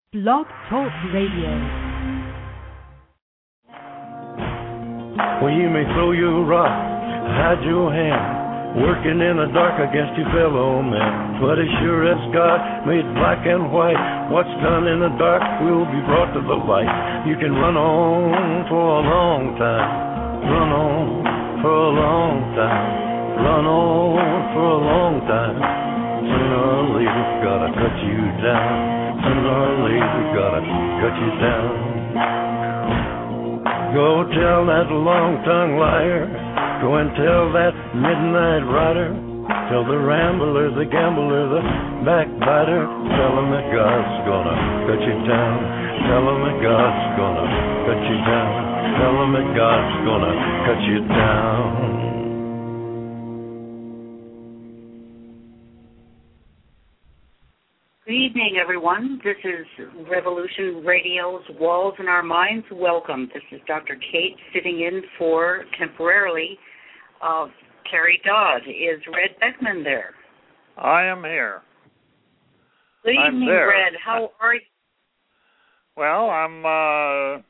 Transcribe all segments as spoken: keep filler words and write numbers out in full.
Blog Talk Radio. Well, you may throw your rock, hide your hand, working in the dark against your fellow man. But as sure as God made black and white, what's done in the dark will be brought to the light. You can run on for a long time, run on for a long time, run on for a long time. Sooner or later, gotta cut you down. Sooner or later, gotta cut you down. Go tell that long-tongued liar. Go and tell that midnight rider. Tell the rambler, the gambler, the backbiter. Tell him that God's gonna cut you down. Tell him that God's gonna cut you down. Tell him that God's gonna cut you down. Good evening, everyone. This is Revolution Radio's Walls in Our Minds. Welcome. This is Doctor Kate sitting in for, temporarily, uh, Terry Dodd. Is Red Beckman there? I am here. Good I'm evening, there. Red. How are you? Well, I'm uh,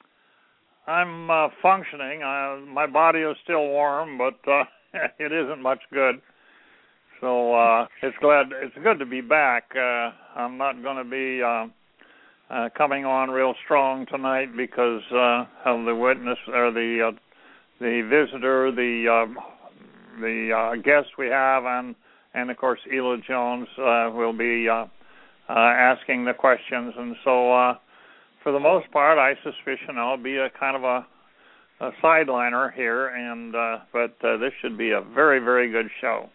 I'm uh, functioning. Uh, my body is still warm, but uh, it isn't much good. So uh, it's glad it's good to be back. Uh, I'm not going to be uh, uh, coming on real strong tonight because uh, of the witness or the uh, the visitor, the uh, the uh, guest we have, and and of course Ela Jones uh, will be uh, uh, asking the questions. And so, uh, for the most part, I suspicion I'll be a kind of a, a sideliner here. And uh, but uh, this should be a very very good show.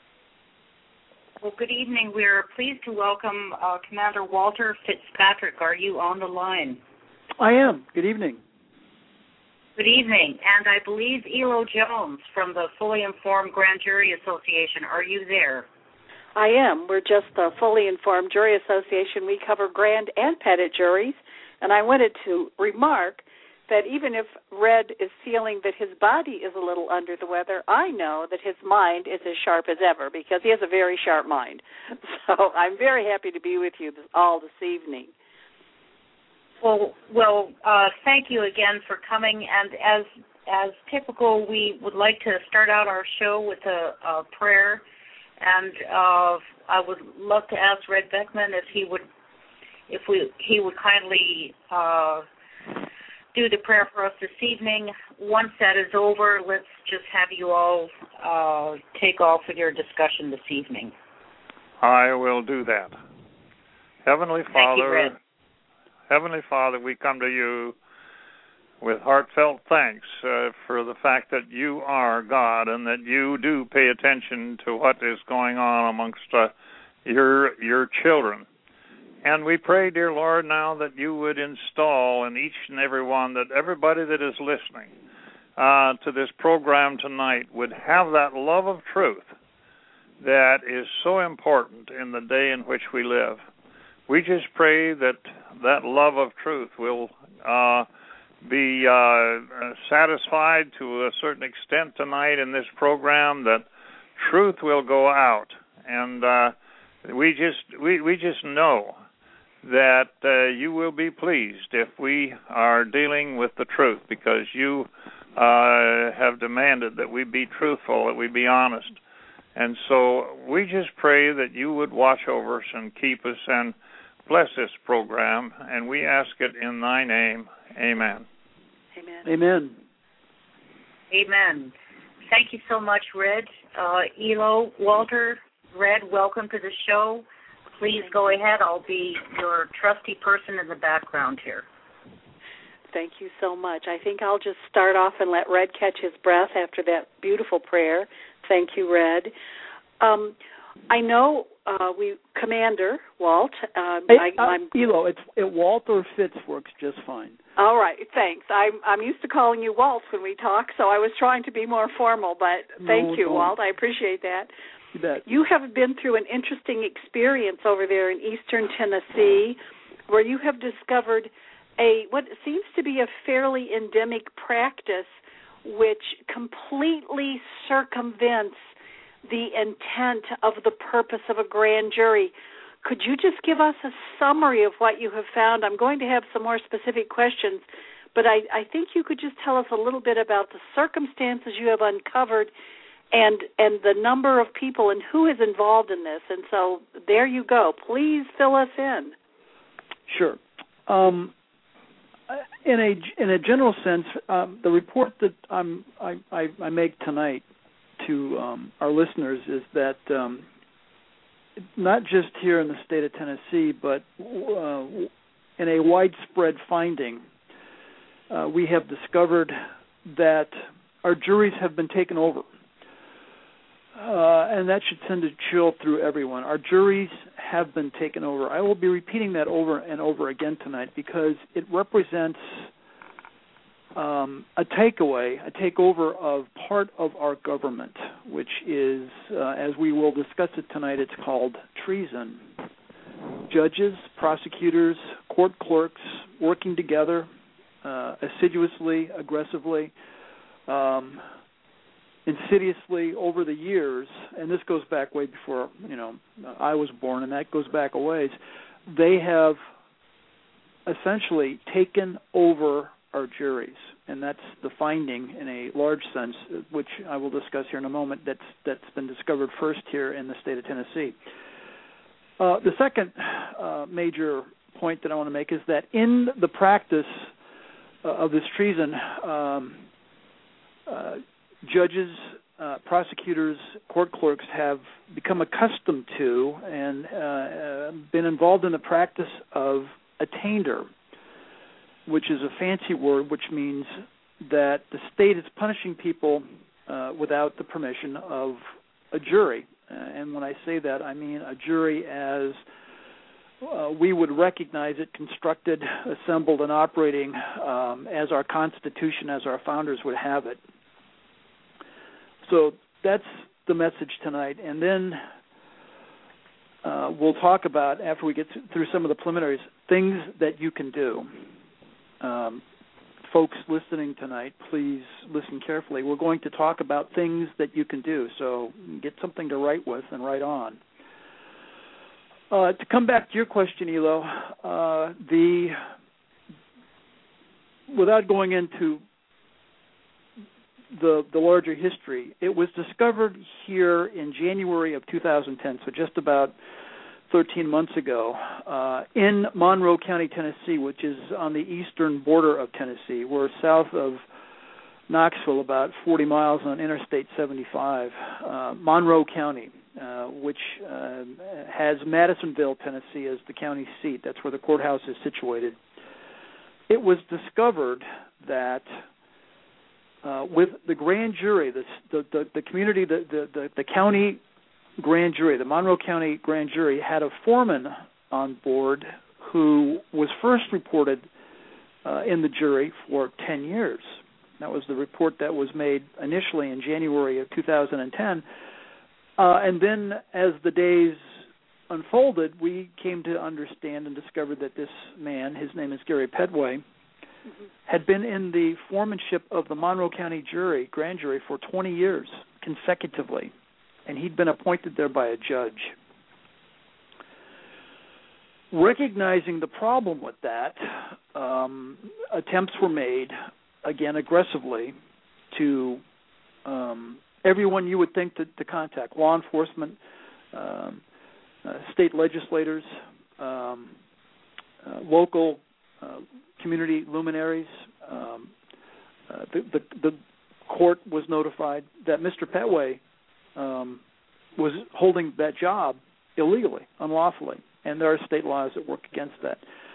Well, good evening. We're pleased to welcome uh, Commander Walter Fitzpatrick. Are you on the line? I am. Good evening. Good evening. And I believe Elo Jones from the Fully Informed Grand Jury Association. Are you there? I am. We're just the Fully Informed Jury Association. We cover grand and pettit juries. And I wanted to remark that even if Red is feeling that his body is a little under the weather, I know that his mind is as sharp as ever because he has a very sharp mind. So I'm very happy to be with you all this evening. Well, well, uh, thank you again for coming. And as as typical, we would like to start out our show with a, a prayer. And uh, I would love to ask Red Beckman if he would, if we he would kindly Uh, do the prayer for us this evening. Once that is over, let's just have you all uh, take off with your discussion this evening. I will do that. Heavenly Thank Father, you, Red. Heavenly Father, we come to you with heartfelt thanks uh, for the fact that you are God and that you do pay attention to what is going on amongst uh, your your children. And we pray, dear Lord, now that you would install in each and every one, that everybody that is listening uh, to this program tonight would have that love of truth that is so important in the day in which we live. We just pray that that love of truth will uh, be uh, satisfied to a certain extent tonight in this program, that truth will go out. And uh, we just we, we just know that uh, you will be pleased if we are dealing with the truth, because you uh, have demanded that we be truthful, that we be honest. And so we just pray that you would watch over us and keep us and bless this program, and we ask it in thy name. Amen. Amen. Amen. Amen. Thank you so much, Red. Uh, Elo, Walter, Red, welcome to the show. Please go ahead. I'll be your trusty person in the background here. Thank you so much. I think I'll just start off and let Red catch his breath after that beautiful prayer. Thank you, Red. Um, I know uh, we, Commander Walt. Um, Hey, I, uh, I'm, Elo, it's it, Walter Fitz works just fine. all right, thanks. I'm I'm used to calling you Walt when we talk, so I was trying to be more formal. But thank No, you, don't. Walt. I appreciate that. You bet. You have been through an interesting experience over there in eastern Tennessee, where you have discovered a what seems to be a fairly endemic practice, which completely circumvents the intent of the purpose of a grand jury. could you just give us a summary of what you have found? I'm going to have some more specific questions, but I, I think you could just tell us a little bit about the circumstances you have uncovered and and the number of people and who is involved in this. And so there you go. Please fill us in. Sure. Um, in a in a general sense, um, the report that I'm, I, I, I make tonight to um, our listeners is that um, not just here in the state of Tennessee, but uh, in a widespread finding, uh, we have discovered that our juries have been taken over. Uh, and that should send a chill through everyone. Our juries have been taken over. I will be repeating that over and over again tonight because it represents um, a takeaway, a takeover of part of our government, which is, uh, as we will discuss it tonight, it's called treason. Judges, prosecutors, court clerks working together uh, assiduously, aggressively, um, insidiously over the years, and this goes back way before, you know, I was born, and that goes back a ways, they have essentially taken over our juries, and that's the finding in a large sense, which I will discuss here in a moment, that's that's been discovered first here in the state of Tennessee. Uh, the second uh, major point that I want to make is that in the practice uh, of this treason, um, uh, judges, uh, prosecutors, court clerks have become accustomed to and uh, uh, been involved in the practice of attainder, which is a fancy word which means that the state is punishing people uh, without the permission of a jury. Uh, and when I say that, I mean a jury as uh, we would recognize it, constructed, assembled, and operating um, as our Constitution, as our founders would have it. So that's the message tonight. And then uh, we'll talk about, after we get through some of the preliminaries, things that you can do. Um, folks listening tonight, please listen carefully. We're going to talk about things that you can do, so get something to write with and write on. Uh, to come back to your question, Elo, uh, the without going into the the larger history, it was discovered here in January of two thousand ten, so just about thirteen months ago, uh, in Monroe County, Tennessee, which is on the eastern border of Tennessee. We're south of Knoxville, about forty miles on Interstate seventy-five. Uh, Monroe County, uh, which uh, has Madisonville, Tennessee, as the county seat. That's where the courthouse is situated. It was discovered that uh, with the grand jury, the the, the, the community, the, the, the, the county grand jury, the Monroe County grand jury, had a foreman on board who was first reported uh, in the jury for ten years. That was the report that was made initially in January of two thousand ten. Uh, and then as the days unfolded, we came to understand and discovered that this man, his name is Gary Pedway, mm-hmm. had been in the foremanship of the Monroe County jury, grand jury, for twenty years consecutively. And he'd been appointed there by a judge. Recognizing the problem with that, um, attempts were made, again aggressively, to um, everyone you would think to, to contact, law enforcement, um, uh, state legislators, um, uh, local uh, community luminaries. Um, uh, the, the, the court was notified that Mister Pedway Um, was holding that job illegally, unlawfully, and there are state laws that work against that.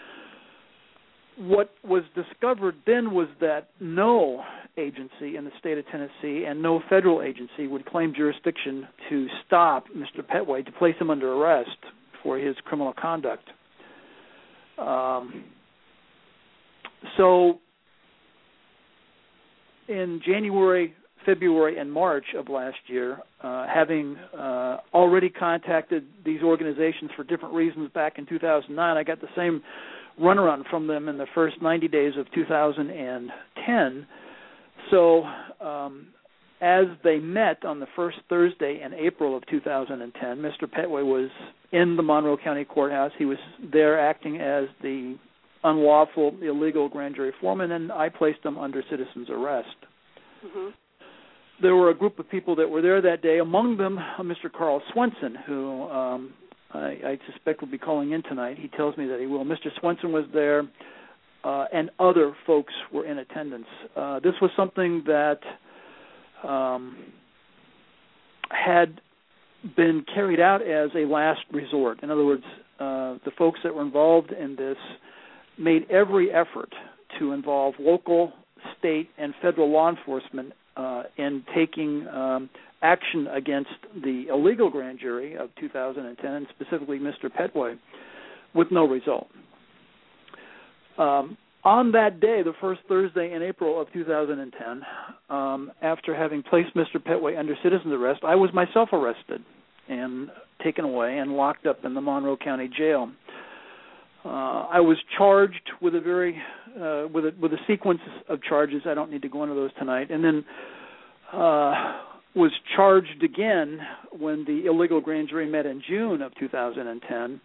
What was discovered then was that no agency in the state of Tennessee and no federal agency would claim jurisdiction to stop Mister Pedway, to place him under arrest for his criminal conduct. Um, so in January, February, and March of last year, uh, having uh, already contacted these organizations for different reasons back in two thousand nine, I got the same runaround from them in the first ninety days of two thousand ten. So um, as they met on the first Thursday in April of two thousand ten, Mister Pedway was in the Monroe County Courthouse. He was there acting as the unlawful, illegal grand jury foreman, and I placed him under citizen's arrest. Mm-hmm. There were a group of people that were there that day, among them uh, Mister Carl Swenson, who um, I, I suspect will be calling in tonight. He tells me that he will. Mister Swenson was there, uh, and other folks were in attendance. Uh, this was something that um, had been carried out as a last resort. In other words, uh, the folks that were involved in this made every effort to involve local, state, and federal law enforcement uh, in taking um, action against the illegal grand jury of two thousand ten, and specifically Mister Petway, with no result. Um, on that day, the first Thursday in April of two thousand ten, um, after having placed Mister Petway under citizen's arrest, I was myself arrested and taken away and locked up in the Monroe County Jail. Uh, I was charged with a very uh, with a with a sequence of charges. I don't need to go into those tonight. And then uh, was charged again when the illegal grand jury met in June of two thousand ten.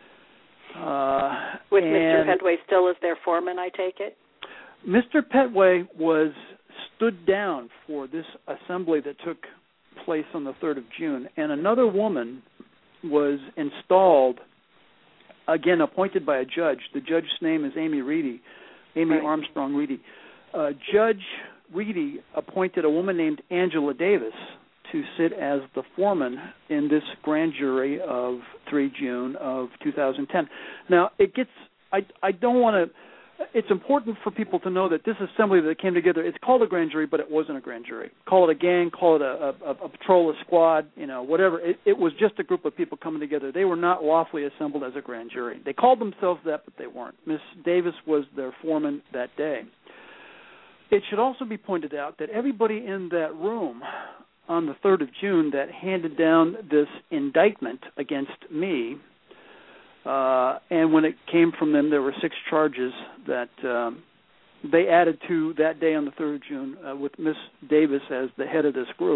Uh, with Mister Petway still as their foreman, I take it? Mister Petway was stood down for this assembly that took place on the third of June, and another woman was installed, again, appointed by a judge. The judge's name is Amy Reedy, Amy right. Armstrong Reedy. Uh, Judge Reedy appointed a woman named Angela Davis to sit as the foreman in this grand jury of the third of June of two thousand ten. Now, it gets, I, I don't want to, it's important for people to know that this assembly that came together, it's called a grand jury, but it wasn't a grand jury. Call it a gang, call it a, a, a patrol, a squad, you know, whatever. It, it was just a group of people coming together. They were not lawfully assembled as a grand jury. They called themselves that, but they weren't. Miss Davis was their foreman that day. It should also be pointed out that everybody in that room on the third of June that handed down this indictment against me, Uh, and when it came from them, there were six charges that um, they added to that day on the third of June uh, with Miss Davis as the head of this group.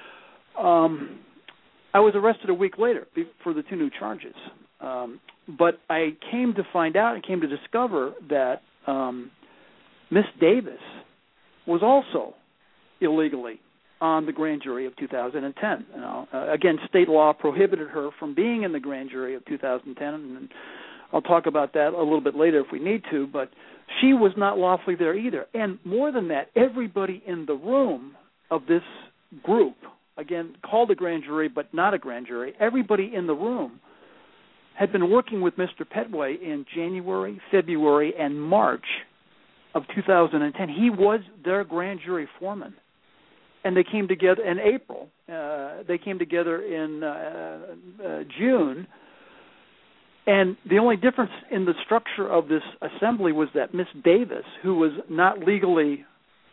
Um, I was arrested a week later for the two new charges. Um, but I came to find out and came to discover that um, Miss Davis was also illegally on the grand jury of two thousand ten. You know, uh, again, state law prohibited her from being in the grand jury of two thousand ten, and I'll talk about that a little bit later if we need to, but she was not lawfully there either. And more than that, everybody in the room of this group, again, called a grand jury but not a grand jury, everybody in the room had been working with Mister Petway in January, February, and March of two thousand ten. He was their grand jury foreman. And they came together in April. Uh, they came together in uh, uh, June. And the only difference in the structure of this assembly was that Miss Davis, who was not legally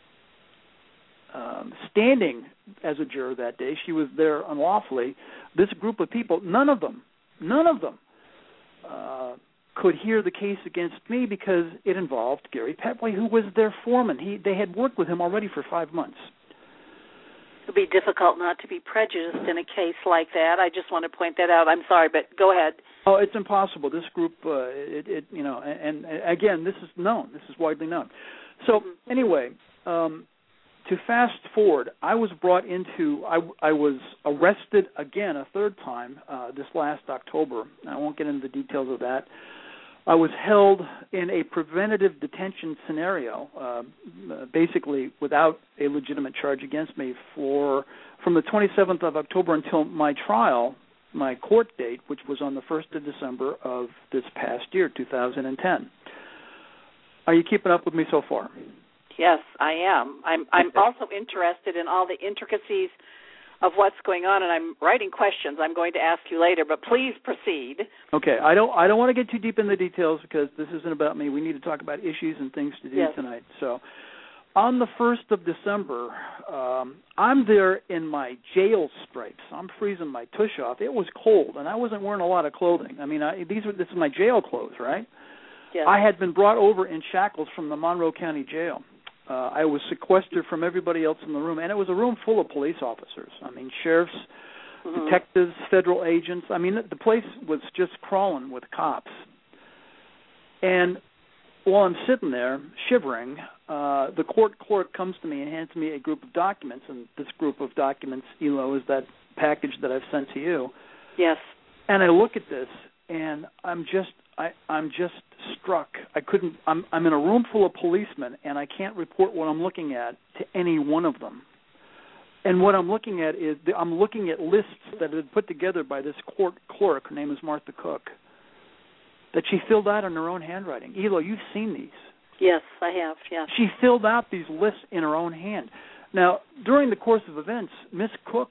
um, standing as a juror that day, she was there unlawfully, this group of people, none of them, none of them uh, could hear the case against me because it involved Gary Petway, who was their foreman. He, they had worked with him already for five months. It would be difficult not to be prejudiced in a case like that. I just want to point that out. I'm sorry, but go ahead. Oh, it's impossible. This group, uh, it, it, you know, and, and again, this is known. This is widely known. So mm-hmm. anyway, um, to fast forward, I was brought into, I, I was arrested again a third time uh, this last October. I won't get into the details of that. I was held in a preventative detention scenario, uh, basically without a legitimate charge against me, for from the twenty-seventh of October until my trial, my court date, which was on the first of December of this past year, two thousand ten. Are you keeping up with me so far? Yes, I am. I'm, I'm also interested in all the intricacies of what's going on, and I'm writing questions I'm going to ask you later, but please proceed. Okay, I don't I don't want to get too deep in the details because this isn't about me. We need to talk about issues and things to do yes. tonight. So on the first of December, um, I'm there in my jail stripes. I'm freezing my tush off. It was cold, and I wasn't wearing a lot of clothing. I mean, I, these were this is my jail clothes, right? Yes. I had been brought over in shackles from the Monroe County Jail. Uh, I was sequestered from everybody else in the room, and it was a room full of police officers. I mean, sheriffs, mm-hmm. detectives, federal agents. I mean, the place was just crawling with cops. And while I'm sitting there shivering, uh, the court clerk comes to me and hands me a group of documents, and this group of documents, Elo, is that package that I've sent to you. Yes. And I look at this, and I'm just, I, I'm just struck. I couldn't. I'm, I'm in a room full of policemen, and I can't report what I'm looking at to any one of them. And what I'm looking at is the, I'm looking at lists that have been put together by this court clerk. Her name is Martha Cook. That she filled out in her own handwriting. Elo, you've seen these. Yes, I have, yes. She filled out these lists in her own hand. Now, during the course of events, Miss Cook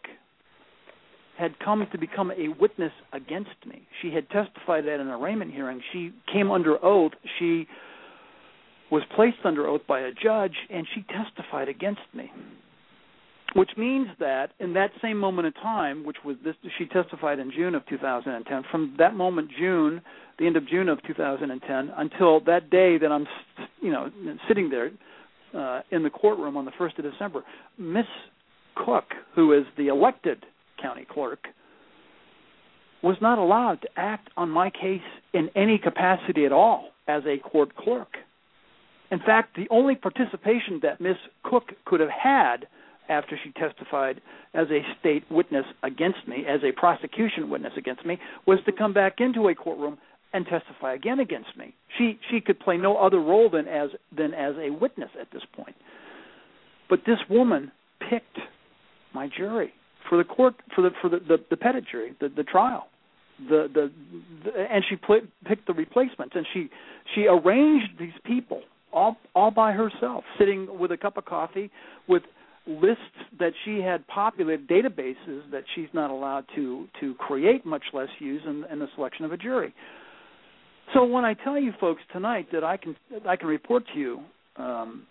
had come to become a witness against me. She had testified at an arraignment hearing. She came under oath. She was placed under oath by a judge, and she testified against me. Which means that in that same moment in time, which was this, she testified in June of two thousand ten. From that moment, June, the end of June of two thousand ten, until that day that I'm, you know, sitting there uh, in the courtroom on the first of December, Miss Cook, who is the elected county clerk, was not allowed to act on my case in any capacity at all as a court clerk. In fact, the only participation that Miss Cook could have had after she testified as a state witness against me, as a prosecution witness against me, was to come back into a courtroom and testify again against me. She she could play no other role than as than as a witness at this point. But this woman picked my jury for the court for the for the, the, the petit jury, the, the trial. The, the the and she pl- picked the replacements, and she she arranged these people all all by herself, sitting with a cup of coffee with lists that she had populated, databases that she's not allowed to, to create, much less use in, in the selection of a jury. So when I tell you folks tonight that I can I can report to you um,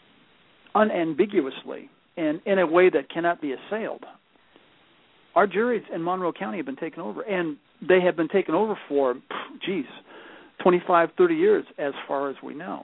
unambiguously and in a way that cannot be assailed, our juries in Monroe County have been taken over, and they have been taken over for, geez, twenty-five, thirty years as far as we know.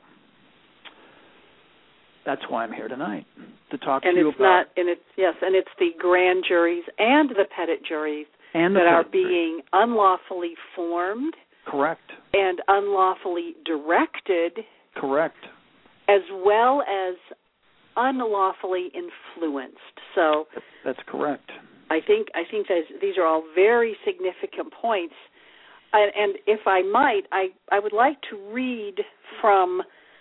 That's why I'm here tonight, to talk and to you it's about... Not, and it's yes, and it's the grand juries and the petit juries and that are juries. being unlawfully formed. Correct. And unlawfully directed. Correct. As well as unlawfully influenced. So that's correct. I think I think that these are all very significant points. And, and if I might, I, I would like to read from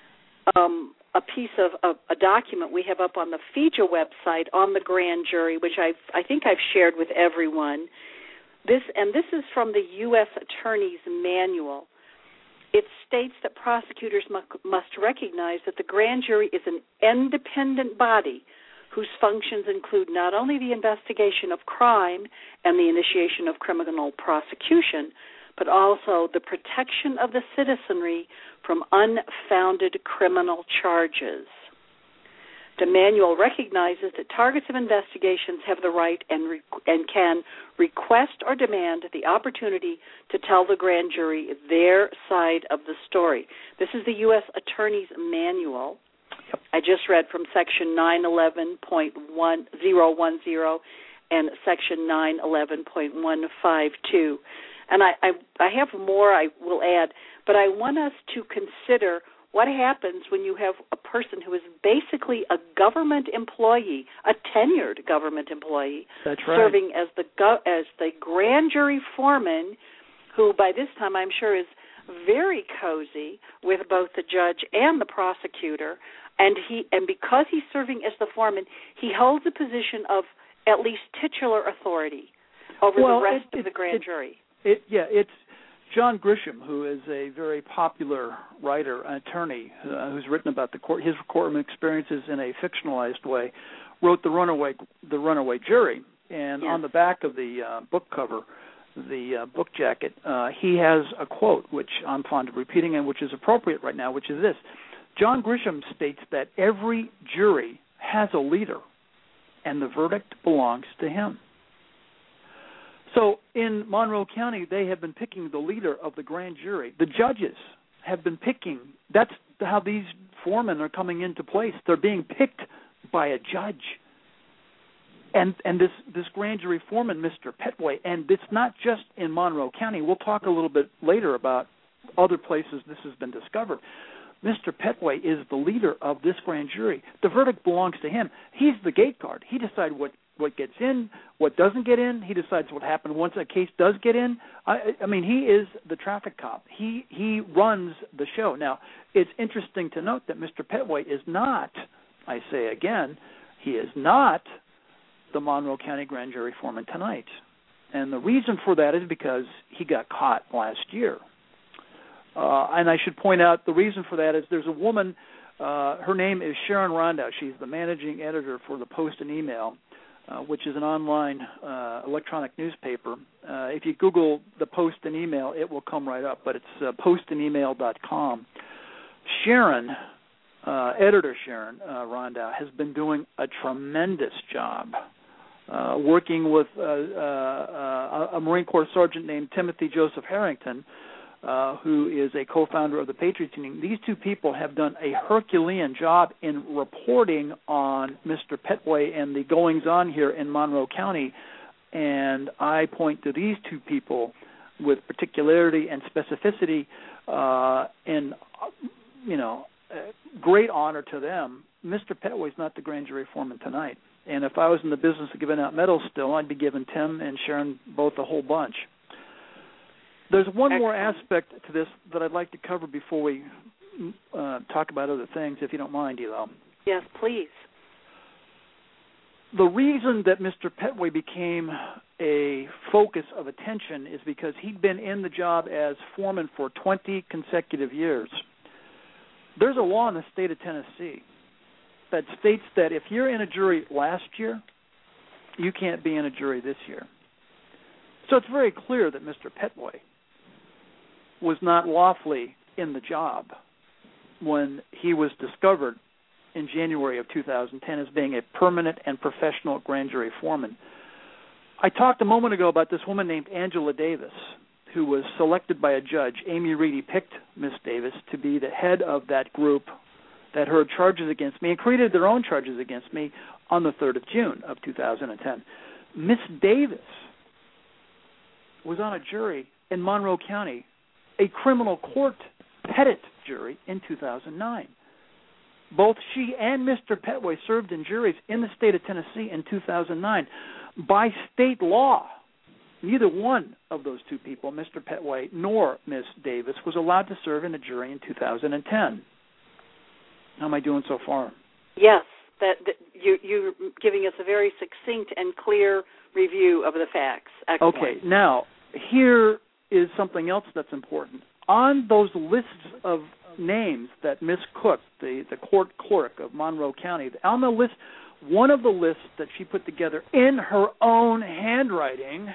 um, a piece of, of a document we have up on the F I J A website on the grand jury, which I've, I think I've shared with everyone. This and this is from the U S Attorney's Manual. It states that prosecutors must, must recognize that the grand jury is an independent body whose functions include not only the investigation of crime and the initiation of criminal prosecution, but also the protection of the citizenry from unfounded criminal charges. The manual recognizes that targets of investigations have the right and, re- and can request or demand the opportunity to tell the grand jury their side of the story. This is the U S Attorney's Manual. Yep. I just read from Section nine eleven point one zero one zero and Section nine eleven point one five two. And I, I, I have more I will add, but I want us to consider what happens when you have a person who is basically a government employee, a tenured government employee, That's right. serving as the go- as the grand jury foreman, who by this time I'm sure is very cozy with both the judge and the prosecutor, and he and because he's serving as the foreman, he holds a position of at least titular authority over well, the rest it, of the it, grand it, jury. It, yeah, it's John Grisham, who is a very popular writer, an attorney, uh, who's written about the court, his courtroom experiences in a fictionalized way, wrote the Runaway, the Runaway Jury, and yes. on the back of the uh, book cover, the uh, book jacket, uh, he has a quote, which I'm fond of repeating and which is appropriate right now, which is this. John Grisham states that every jury has a leader, and the verdict belongs to him. So in Monroe County, they have been picking the leader of the grand jury. The judges have been picking. That's how these foremen are coming into place. They're being picked by a judge. and and this, this grand jury foreman, Mister Petway, and it's not just in Monroe County. We'll talk a little bit later about other places this has been discovered. Mister Petway is the leader of this grand jury. The verdict belongs to him. He's the gate guard. He decides what, what gets in, what doesn't get in. He decides what happens once a case does get in. I, I mean, he is the traffic cop. He he runs the show. Now, it's interesting to note that Mister Petway is not, I say again, he is not the Monroe County grand jury foreman tonight. And the reason for that is because he got caught last year. Uh, and I should point out the reason for that is there's a woman, uh, her name is Sharon Rondow. She's the managing editor for the Post and Email, uh, which is an online uh, electronic newspaper. Uh, if you Google the Post and Email, it will come right up, but it's uh, post and email dot com. Sharon, uh, editor Sharon uh, Rondow, has been doing a tremendous job uh, working with uh, uh, a Marine Corps sergeant named Timothy Joseph Harrington, Uh, who is a co-founder of the Patriot Team. These two people have done a Herculean job in reporting on Mister Petway and the goings-on here in Monroe County, and I point to these two people with particularity and specificity, uh, and, you know, great honor to them. Mister Petway's not the grand jury foreman tonight, and if I was in the business of giving out medals still, I'd be giving Tim and Sharon both a whole bunch. There's one Excellent. more aspect to this that I'd like to cover before we uh, talk about other things, if you don't mind, Elo. Yes, please. The reason that Mister Petway became a focus of attention is because he'd been in the job as foreman for twenty consecutive years. There's a law in the state of Tennessee that states that if you're in a jury last year, you can't be in a jury this year. So it's very clear that Mister Petway was not lawfully in the job when he was discovered in January of two thousand ten as being a permanent and professional grand jury foreman. I talked a moment ago about this woman named Angela Davis, who was selected by a judge. Amy Reedy picked Miss Davis to be the head of that group that heard charges against me and created their own charges against me on the third of June of two thousand ten. Miss Davis was on a jury in Monroe County, a criminal court petit jury in two thousand nine. Both she and Mister Petway served in juries in the state of Tennessee in two thousand nine. By state law, neither one of those two people, Mister Petway nor Miss Davis, was allowed to serve in a jury in two thousand ten. How am I doing so far? Yes, that, that you, you're giving us a very succinct and clear review of the facts. Excellent. Okay, now, here is something else that's important. On those lists of names that Miss Cook, the, the court clerk of Monroe County, on the list, one of the lists that she put together in her own handwriting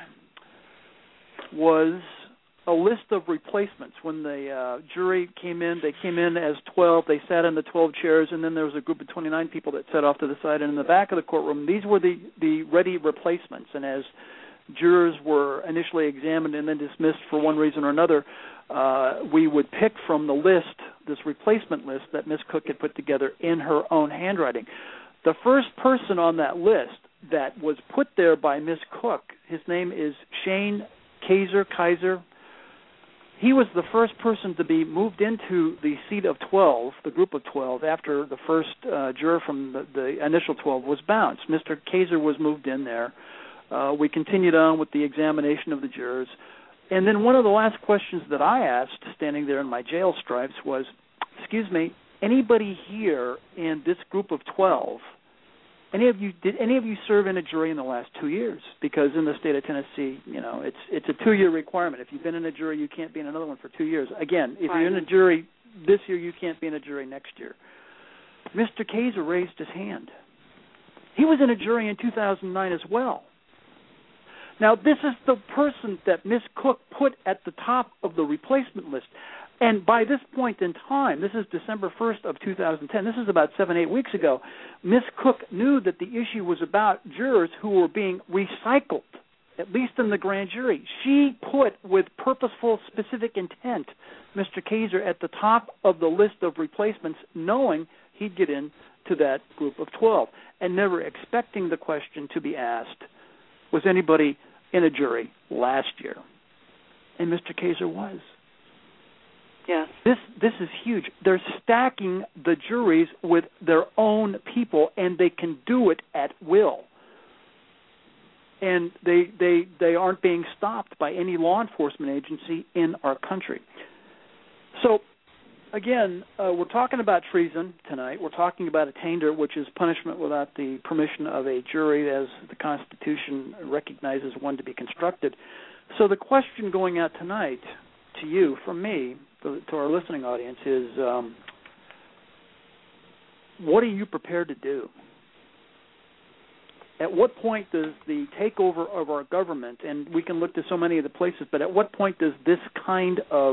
was a list of replacements. When the uh, jury came in, they came in as twelve. They sat in the twelve chairs, and then there was a group of twenty-nine people that sat off to the side. And in the back of the courtroom, these were the, the ready replacements. And as jurors were initially examined and then dismissed for one reason or another, uh, we would pick from the list, this replacement list that Miss Cook had put together in her own handwriting. The first person on that list that was put there by Miss Cook, his name is Shane Kaiser, Kaiser. He was the first person to be moved into the seat of twelve, the group of twelve, after the first uh, juror from the, the initial twelve was bounced. Mister Kaiser was moved in there. Uh, we continued on with the examination of the jurors. And then one of the last questions that I asked, standing there in my jail stripes, was, excuse me, anybody here in this group of twelve, any of you, did any of you serve in a jury in the last two years? Because in the state of Tennessee, you know, it's it's a two-year requirement. If you've been in a jury, you can't be in another one for two years. Again, if you're in a jury this year, you can't be in a jury next year. Mister Kaiser raised his hand. He was in a jury in two thousand nine as well. Now, this is the person that Miss Cook put at the top of the replacement list. And by this point in time, this is December first of two thousand ten, this is about seven, eight weeks ago, Miss Cook knew that the issue was about jurors who were being recycled at least in the grand jury. She put, with purposeful, specific intent, Mister Kaiser at the top of the list of replacements, knowing he'd get into that group of twelve, and never expecting the question to be asked, was anybody in a jury last year? And Mister Kaiser was. Yes. This this is huge. They're stacking the juries with their own people, and they can do it at will. And they they they aren't being stopped by any law enforcement agency in our country. So, again, uh, we're talking about treason tonight. We're talking about attainder, which is punishment without the permission of a jury, as the Constitution recognizes one to be constructed. So the question going out tonight to you, from me, to, to our listening audience, is um, what are you prepared to do? At what point does the takeover of our government, and we can look to so many of the places, but at what point does this kind of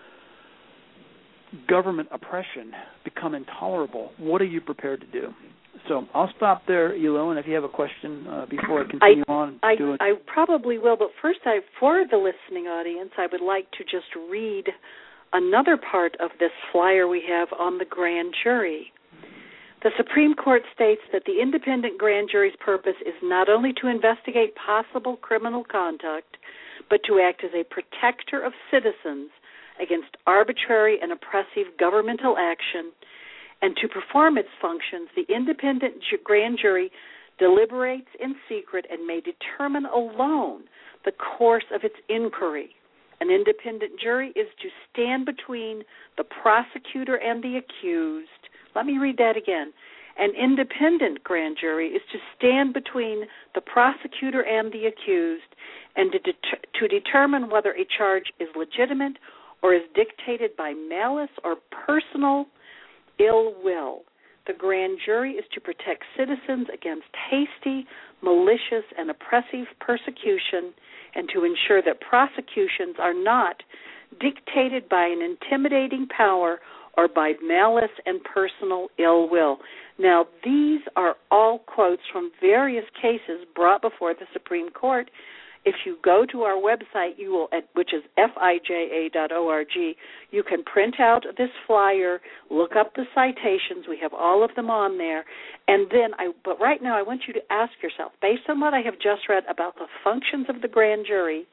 government oppression become intolerable? What are you prepared to do? So I'll stop there, Elo, and if you have a question uh, before I continue I, on. I, do it. I probably will, but first, I, for the listening audience, I would like to just read another part of this flyer we have on the grand jury. The Supreme Court states that the independent grand jury's purpose is not only to investigate possible criminal conduct, but to act as a protector of citizens against arbitrary and oppressive governmental action, and to perform its functions, the independent ju- grand jury deliberates in secret and may determine alone the course of its inquiry. An independent jury is to stand between the prosecutor and the accused. Let me read that again. An independent grand jury is to stand between the prosecutor and the accused and to, det- to determine whether a charge is legitimate or is dictated by malice or personal ill will. The grand jury is to protect citizens against hasty, malicious, and oppressive persecution, and to ensure that prosecutions are not dictated by an intimidating power or by malice and personal ill will. Now, these are all quotes from various cases brought before the Supreme Court. If you go to our website, you will, which is F I J A dot org, you can print out this flyer, look up the citations. We have all of them on there. And then, I, but right now I want you to ask yourself, based on what I have just read about the functions of the grand jury,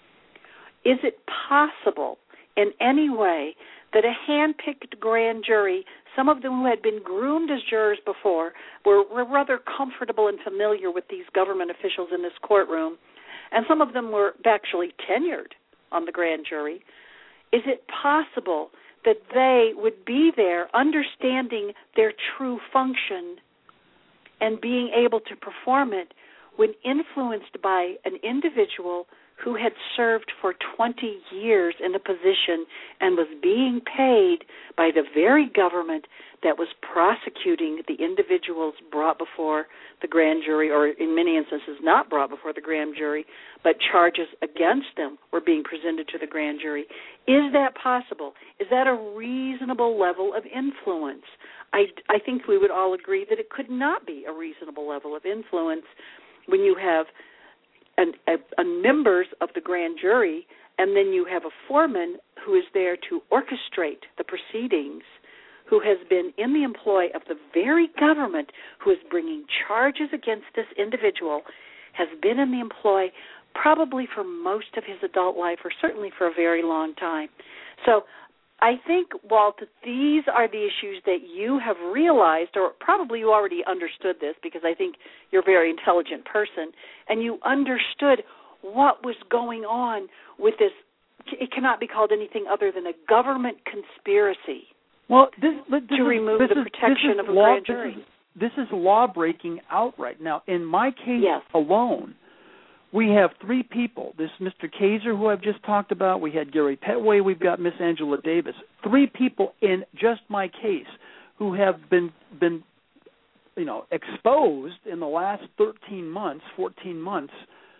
is it possible in any way that a hand-picked grand jury, some of them who had been groomed as jurors before, were, were rather comfortable and familiar with these government officials in this courtroom, and some of them were actually tenured on the grand jury, is it possible that they would be there understanding their true function and being able to perform it when influenced by an individual who had served for twenty years in a position and was being paid by the very government that was prosecuting the individuals brought before the grand jury, or in many instances not brought before the grand jury, but charges against them were being presented to the grand jury? Is that possible? Is that a reasonable level of influence? I, I think we would all agree that it could not be a reasonable level of influence when you have an, a, a members of the grand jury, and then you have a foreman who is there to orchestrate the proceedings, who has been in the employ of the very government who is bringing charges against this individual, has been in the employ probably for most of his adult life, or certainly for a very long time. So I think, Walt, that these are the issues that you have realized, or probably you already understood this because I think you're a very intelligent person, and you understood what was going on with this. It cannot be called anything other than a government conspiracy. Well, this, this to is, remove this the is, protection this is of a law, grand jury. This is, this is law breaking outright. Now, in my case yes. alone, we have three people. This Mister Kaiser, who I've just talked about. We had Gary Petway. We've got Miss Angela Davis. Three people in just my case who have been been, you know, exposed in the last thirteen months, fourteen months.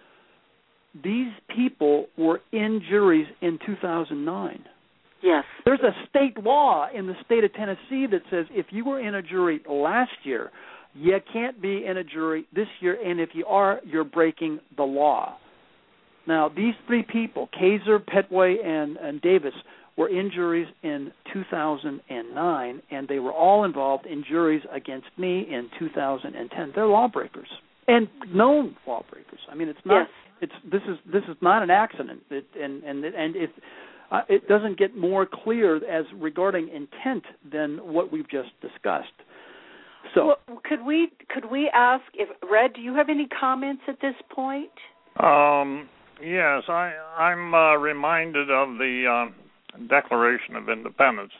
These people were in juries in two thousand nine. Yes. There's a state law in the state of Tennessee that says if you were in a jury last year, you can't be in a jury this year, and if you are, you're breaking the law. Now, these three people, Kaiser, Petway, and, and Davis, were in juries in two thousand nine, and they were all involved in juries against me in two thousand ten. They're lawbreakers, and known lawbreakers. I mean, it's not. Yes. It's this is this is not an accident, it, and and and if uh, it doesn't get more clear as regarding intent than what we've just discussed. So, well, could we could we ask if Red? Do you have any comments at this point? Um. Yes, I I'm uh, reminded of the. Uh, Declaration of Independence,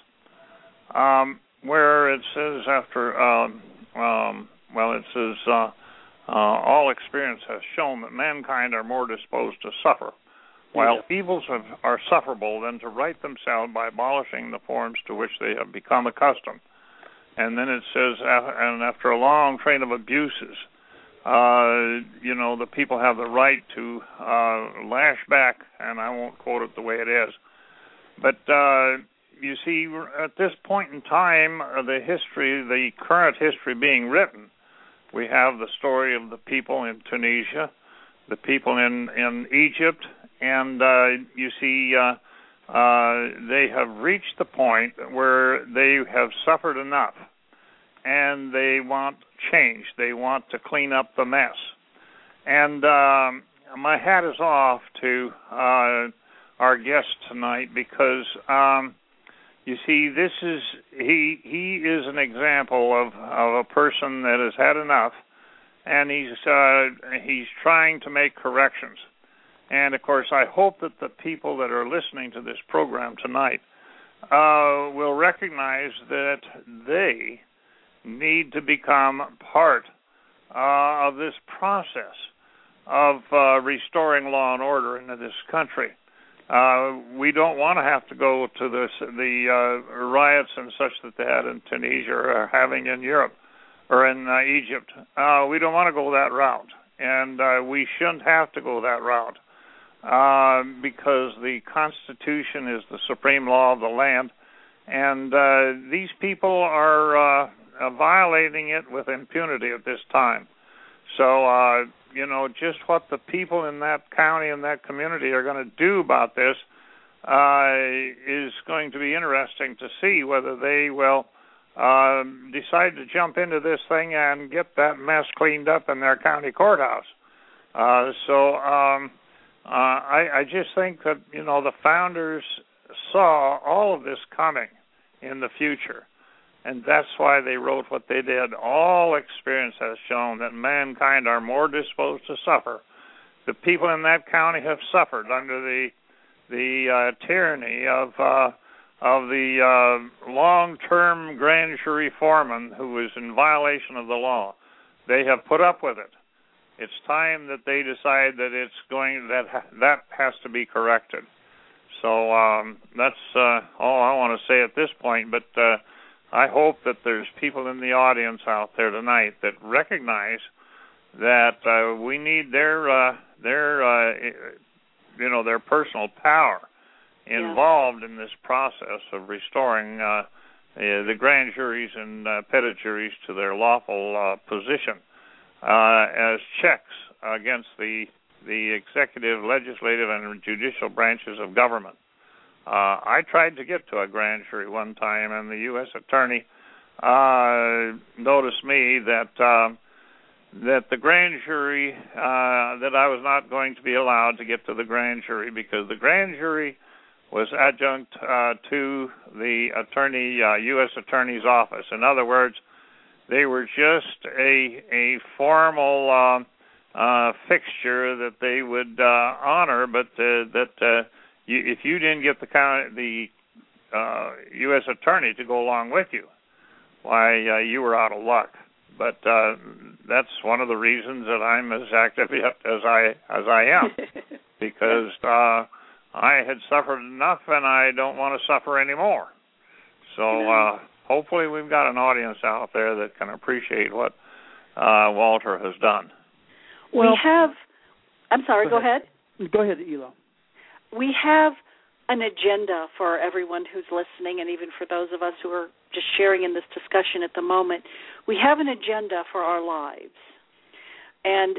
um, where it says after, um, um, well, it says, uh, uh, all experience has shown that mankind are more disposed to suffer, while yeah. evils have, are sufferable than to right themselves by abolishing the forms to which they have become accustomed. And then it says, and after a long train of abuses, uh, you know, the people have the right to uh, lash back, and I won't quote it the way it is. But uh, you see, at this point in time, uh, the history, the current history being written, we have the story of the people in Tunisia, the people in, in Egypt, and uh, you see, uh, uh, they have reached the point where they have suffered enough, and they want change. They want to clean up the mess. And um, my hat is off to Uh, our guest tonight, because um, you see, this is he he is an example of, of a person that has had enough, and he's uh, he's trying to make corrections. And of course, I hope that the people that are listening to this program tonight uh, will recognize that they need to become part uh, of this process of uh, restoring law and order into this country. Uh, we don't want to have to go to this, the uh, riots and such that they had in Tunisia or are having in Europe or in uh, Egypt. Uh, we don't want to go that route, and uh, we shouldn't have to go that route uh, because the Constitution is the supreme law of the land, and uh, these people are uh, uh, violating it with impunity at this time. So, uh, you know, just what the people in that county and that community are going to do about this uh, is going to be interesting to see whether they will uh, decide to jump into this thing and get that mess cleaned up in their county courthouse. Uh, so um, uh, I, I just think that, you know, the founders saw all of this coming in the future. And that's why they wrote what they did. All experience has shown that mankind are more disposed to suffer. The people in that county have suffered under the the uh, tyranny of uh, of the uh, long-term grand jury foreman who was in violation of the law. They have put up with it. It's time that they decide that it's going that that has to be corrected. So um, that's uh, all I want to say at this point. But uh, I hope that there's people in the audience out there tonight that recognize that uh, we need their uh, their uh, you know their personal power involved yeah. in this process of restoring uh, the grand juries and uh, petit juries to their lawful uh, position uh, as checks against the the executive, legislative, and judicial branches of government. Uh, I tried to get to a grand jury one time, and the U S attorney uh, noticed me that uh, that the grand jury, uh, that I was not going to be allowed to get to the grand jury because the grand jury was adjunct uh, to the attorney, uh, U S attorney's office. In other words, they were just a a formal uh, uh, fixture that they would uh, honor, but uh, that uh, you, if you didn't get the the uh, U S attorney to go along with you, why uh, you were out of luck. But uh, that's one of the reasons that I'm as active as I as I am, because uh, I had suffered enough, and I don't want to suffer anymore. So uh, hopefully we've got an audience out there that can appreciate what uh, Walter has done. Well, we have, I'm sorry, go, go ahead. ahead. Go ahead, Elo. We have an agenda for everyone who's listening, and even for those of us who are just sharing in this discussion at the moment. We have an agenda for our lives. And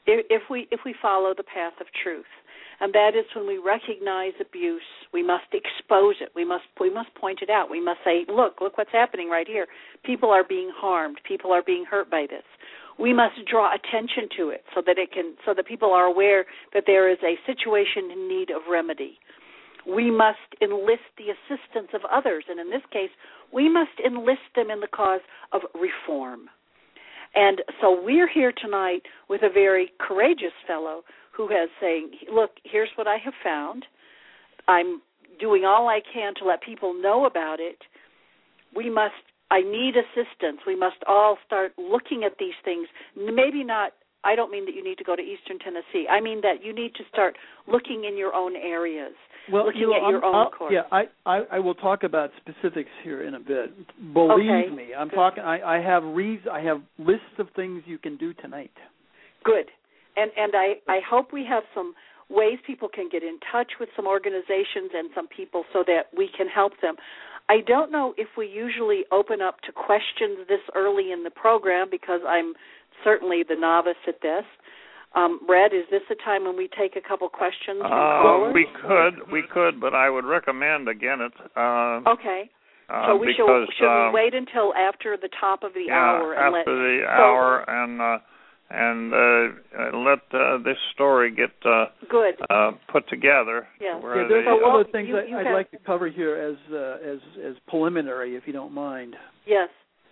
if, if we if we follow the path of truth. And that is when we recognize abuse, we must expose it. We must we must point it out. We must say, look, look what's happening right here. People are being harmed. People are being hurt by this. We must draw attention to it so that it can so that people are aware that there is a situation in need of remedy. We must enlist the assistance of others, and in this case, we must enlist them in the cause of reform. And so we're here tonight with a very courageous fellow who has saying, look, here's what I have found. I'm doing all I can to let people know about it. We must, I need assistance. We must all start looking at these things. Maybe not, I don't mean that you need to go to Eastern Tennessee. I mean that you need to start looking in your own areas, well, looking you know, at your I'm, own I'll, course. Yeah, I, I, I will talk about specifics here in a bit. Believe okay. me, I'm Good. talking. I, I have reads. I have lists of things you can do tonight. Good. And and I, I hope we have some ways people can get in touch with some organizations and some people so that we can help them. I don't know if we usually open up to questions this early in the program because I'm certainly the novice at this. Um, Red, is this a time when we take a couple questions from uh, callers? We could, we could, but I would recommend again it. Uh, okay. Uh, so we because, should, should um, we wait until after the top of the yeah, hour and after let the so, hour and uh, and uh, let uh, this story get uh, good uh, put together. Yeah. Yeah, there's the, a couple well, of things you- I, you I'd have- like to cover here as uh, as as preliminary, if you don't mind. yes.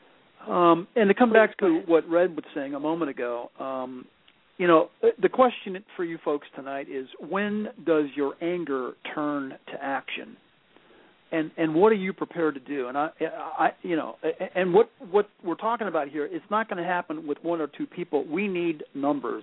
Um, and to come Please, back go to ahead. what Red was saying a moment ago, um, you know, the question for you folks tonight is, when does your anger turn to action? And and what are you prepared to do? And I, I you know, and what what we're talking about here, it's not going to happen with one or two people. We need numbers.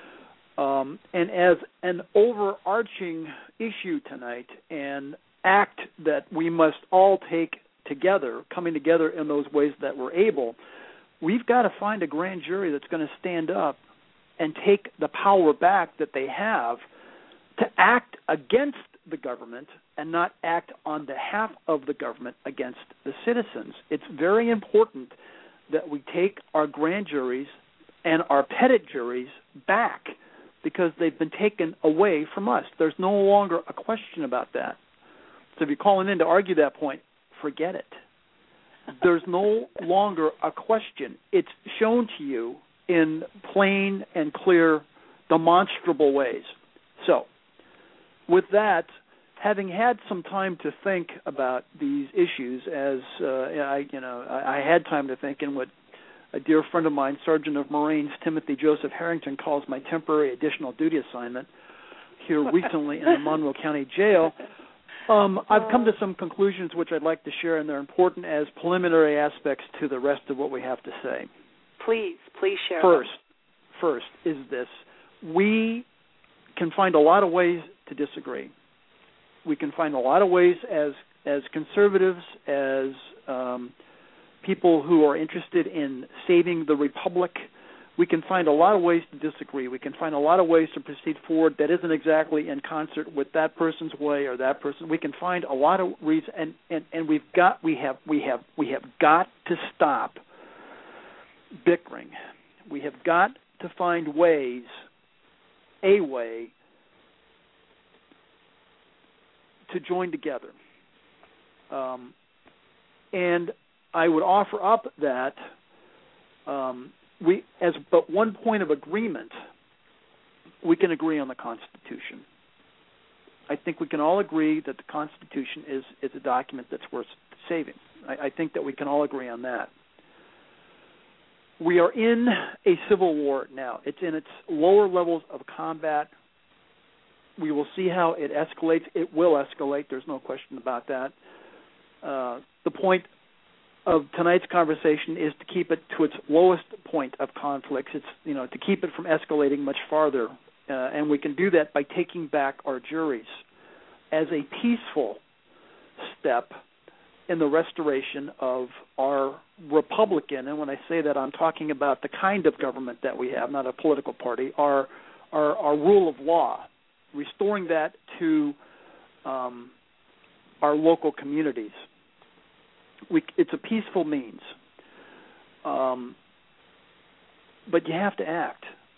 Um, and as an overarching issue tonight, an act that we must all take together, coming together in those ways that we're able, we've got to find a grand jury that's going to stand up and take the power back that they have to act against the government and not act on behalf of the government against the citizens. It's very important that we take our grand juries and our petit juries back because they've been taken away from us. There's no longer a question about that. So if you're calling in to argue that point, forget it. There's no longer a question. It's shown to you in plain and clear, demonstrable ways. So, with that, having had some time to think about these issues, as uh, I, you know, I, I had time to think, in what a dear friend of mine, Sergeant of Marines Timothy Joseph Harrington, calls my temporary additional duty assignment here recently in the Monroe County Jail. Um, I've come to some conclusions which I'd like to share, and they're important as preliminary aspects to the rest of what we have to say. Please, please share. First, first is this. We can find a lot of ways to disagree. We can find a lot of ways as as conservatives, as um, people who are interested in saving the republic. We can find a lot of ways to disagree. We can find a lot of ways to proceed forward that isn't exactly in concert with that person's way or that person. We can find a lot of reasons, and, and, and we've got we have we have we have got to stop bickering. We have got to find ways, a way, to join together. Um, and I would offer up that um, we, as but one point of agreement, we can agree on the Constitution. I think we can all agree that the Constitution is, is a document that's worth saving. I, I think that we can all agree on that. We are in a civil war now. It's in its lower levels of combat. We will see how it escalates. It will escalate. There's no question about that. Uh, the point of tonight's conversation is to keep it to its lowest point of conflicts. It's, you know, to keep it from escalating much farther. Uh, and we can do that by taking back our juries as a peaceful step in the restoration of our Republican, and when I say that, I'm talking about the kind of government that we have, not a political party, our our, our rule of law, restoring that to um, our local communities. We, it's a peaceful means, um, but you have to act.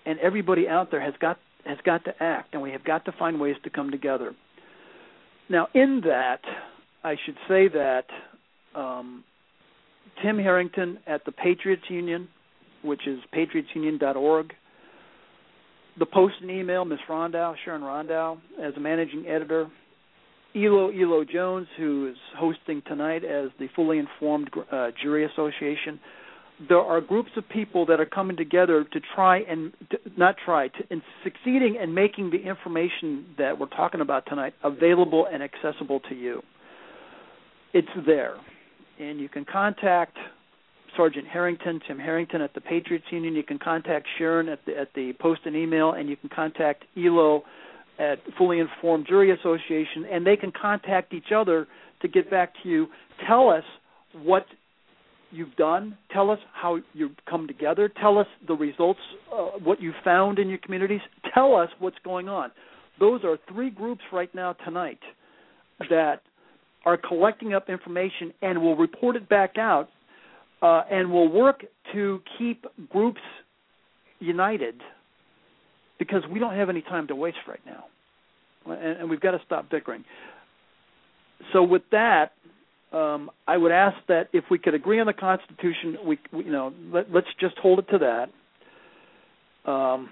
and everybody out there has got has got to act, and we have got to find ways to come together. Now, in that, I should say that um, Tim Harrington at the Patriots Union, which is patriots union dot org, the Post and Email, Miz Rondow, Sharon Rondow, as a managing editor, Elo Elo Jones, who is hosting tonight as the Fully Informed uh, Jury Association. There are groups of people that are coming together to try and to, not try to in succeeding in making the information that we're talking about tonight available and accessible to you. It's there, and you can contact Sergeant Harrington, Tim Harrington at the Patriots Union. You can contact Sharon at the at the Post and Email, and you can contact Elo at Fully Informed Jury Association, and they can contact each other to get back to you. Tell us what you've done. Tell us how you've come together. Tell us the results, uh, what you found in your communities. Tell us what's going on. Those are three groups right now tonight that are collecting up information and will report it back out uh, and will work to keep groups united, because we don't have any time to waste right now, and, and we've got to stop bickering. So with that, um, I would ask that if we could agree on the Constitution, we, we you know, let, let's just hold it to that. Um,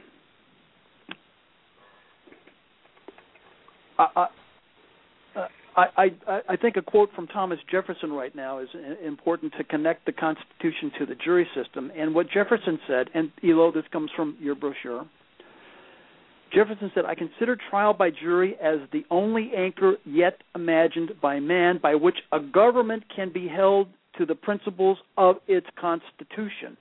I, I, I, I think a quote from Thomas Jefferson right now is important to connect the Constitution to the jury system. And what Jefferson said, and Elo, this comes from your brochure, Jefferson said, I consider trial by jury as the only anchor yet imagined by man by which a government can be held to the principles of its Constitution.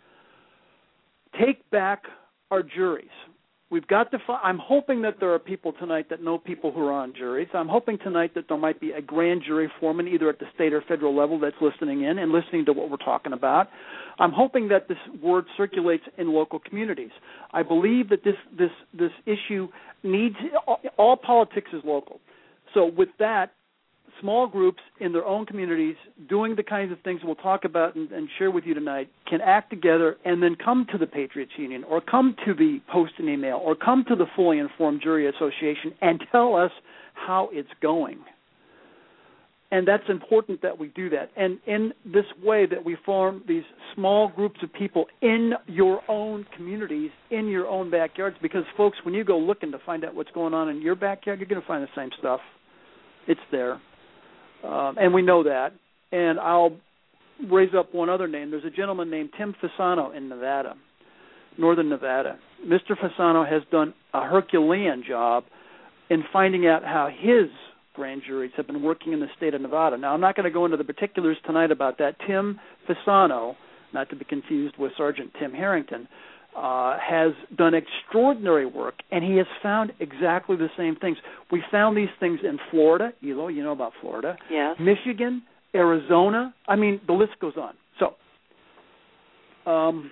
Take back our juries. We've got to. Fi- I'm hoping that there are people tonight that know people who are on juries. I'm hoping tonight that there might be a grand jury foreman either at the state or federal level that's listening in and listening to what we're talking about. I'm hoping that this word circulates in local communities. I believe that this this this issue needs all, all politics is local. So with that, small groups in their own communities doing the kinds of things we'll talk about and, and share with you tonight can act together and then come to the Patriots Union or come to the Post and Email or come to the Fully Informed Jury Association and tell us how it's going. And that's important that we do that. And in this way that we form these small groups of people in your own communities, in your own backyards, because, folks, when you go looking to find out what's going on in your backyard, you're going to find the same stuff. It's there. Um, and we know that. And I'll raise up one other name. There's a gentleman named Tim Fasano in Nevada, northern Nevada. Mister Fasano has done a Herculean job in finding out how his grand juries have been working in the state of Nevada. Now, I'm not going to go into the particulars tonight about that. Tim Fasano, not to be confused with Sergeant Tim Harrington, Uh, has done extraordinary work, and he has found exactly the same things. We found these things in Florida. Elo, you know about Florida. Yes. Michigan, Arizona. I mean, the list goes on. So um,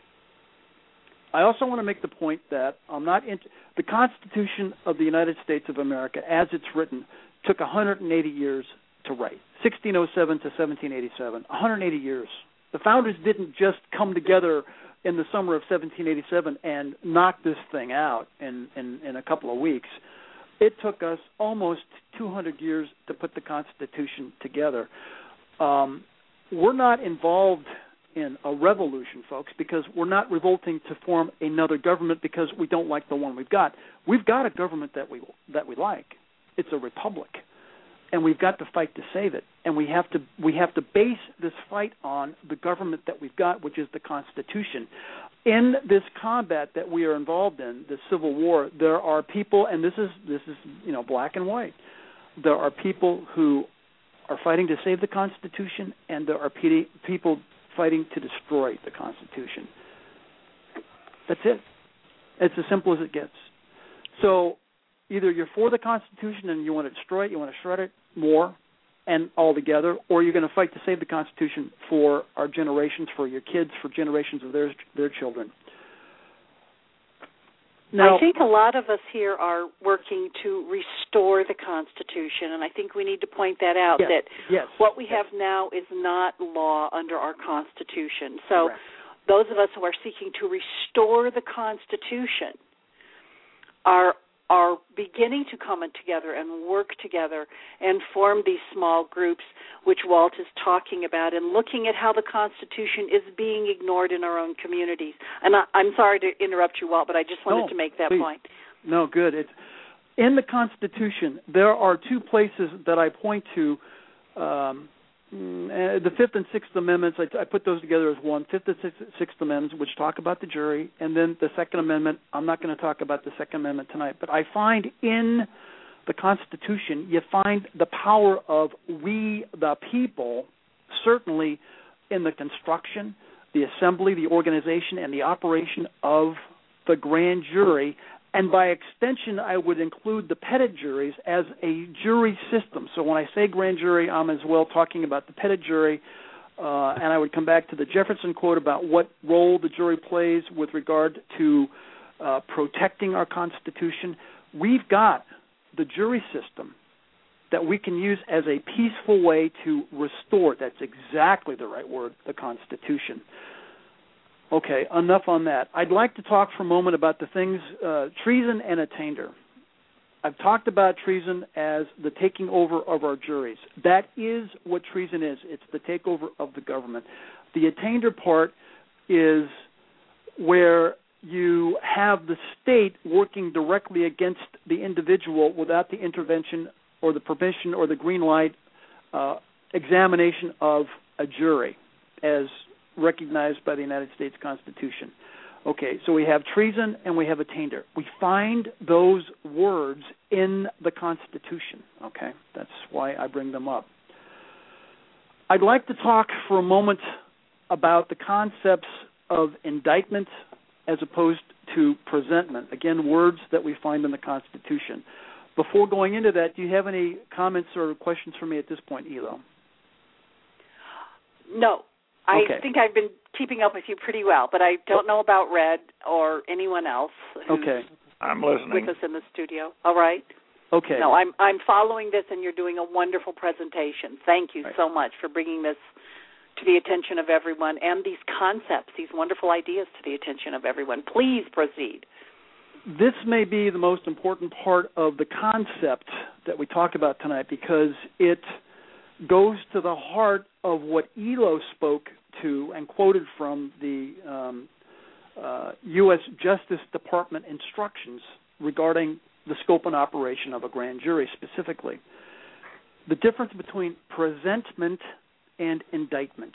I also want to make the point that I'm not in, the Constitution of the United States of America, as it's written, took one hundred eighty years to write, sixteen oh seven to seventeen eighty-seven, one hundred eighty years. The founders didn't just come together in the summer of seventeen eighty-seven and knock this thing out in, in, in a couple of weeks. It took us almost two hundred years to put the Constitution together. Um, we're not involved in a revolution, folks, because we're not revolting to form another government because we don't like the one we've got. We've got a government that we that we like. It's a republic. And we've got to fight to save it. And we have to we have to base this fight on the government that we've got, which is the Constitution. In this combat that we are involved in, the Civil War, there are people, and this is this is you know black and white. There are people who are fighting to save the Constitution, and there are people fighting to destroy the Constitution. That's it. It's as simple as it gets. So either you're for the Constitution and you want to destroy it, you want to shred it more and altogether, or you're going to fight to save the Constitution for our generations, for your kids, for generations of their their children. Now, I think a lot of us here are working to restore the Constitution, and I think we need to point that out, yes, that yes, what we yes. have now is not law under our Constitution. So Correct. those of us who are seeking to restore the Constitution are are beginning to come together and work together and form these small groups, which Walt is talking about, and looking at how the Constitution is being ignored in our own communities. And I, I'm sorry to interrupt you, Walt, but I just wanted no, to make that please. point. No, good. It's, in the Constitution, there are two places that I point to. Um, the Fifth and Sixth Amendments, I, I put those together as one. Fifth and Sixth, Sixth Amendments, which talk about the jury, and then the Second Amendment. I'm not going to talk about the Second Amendment tonight, but I find in the Constitution, you find the power of we, the people, certainly in the construction, the assembly, the organization, and the operation of the grand jury. And by extension, I would include the petit juries as a jury system. So when I say grand jury, I'm as well talking about the petit jury, uh, and I would come back to the Jefferson quote about what role the jury plays with regard to uh, protecting our Constitution. We've got the jury system that we can use as a peaceful way to restore, that's exactly the right word, the Constitution. Okay, enough on that. I'd like to talk for a moment about the things, uh, treason and attainder. I've talked about treason as the taking over of our juries. That is what treason is. It's the takeover of the government. The attainder part is where you have the state working directly against the individual without the intervention or the permission or the green light uh, examination of a jury as recognized by the United States Constitution. Okay, so we have treason and we have attainder. We find those words in the Constitution, okay? That's why I bring them up. I'd like to talk for a moment about the concepts of indictment as opposed to presentment. Again, words that we find in the Constitution. Before going into that, do you have any comments or questions for me at this point, Elo? No. I okay. think I've been keeping up with you pretty well, but I don't know about Red or anyone else who's okay. I'm listening. with us in the studio. All right? Okay. No, I'm I'm following this, and you're doing a wonderful presentation. Thank you right. so much for bringing this to the attention of everyone and these concepts, these wonderful ideas to the attention of everyone. Please proceed. This may be the most important part of the concept that we talk about tonight because it goes to the heart of what Elo spoke to and quoted from the um, uh, U S Justice Department instructions regarding the scope and operation of a grand jury specifically. The difference between presentment and indictment.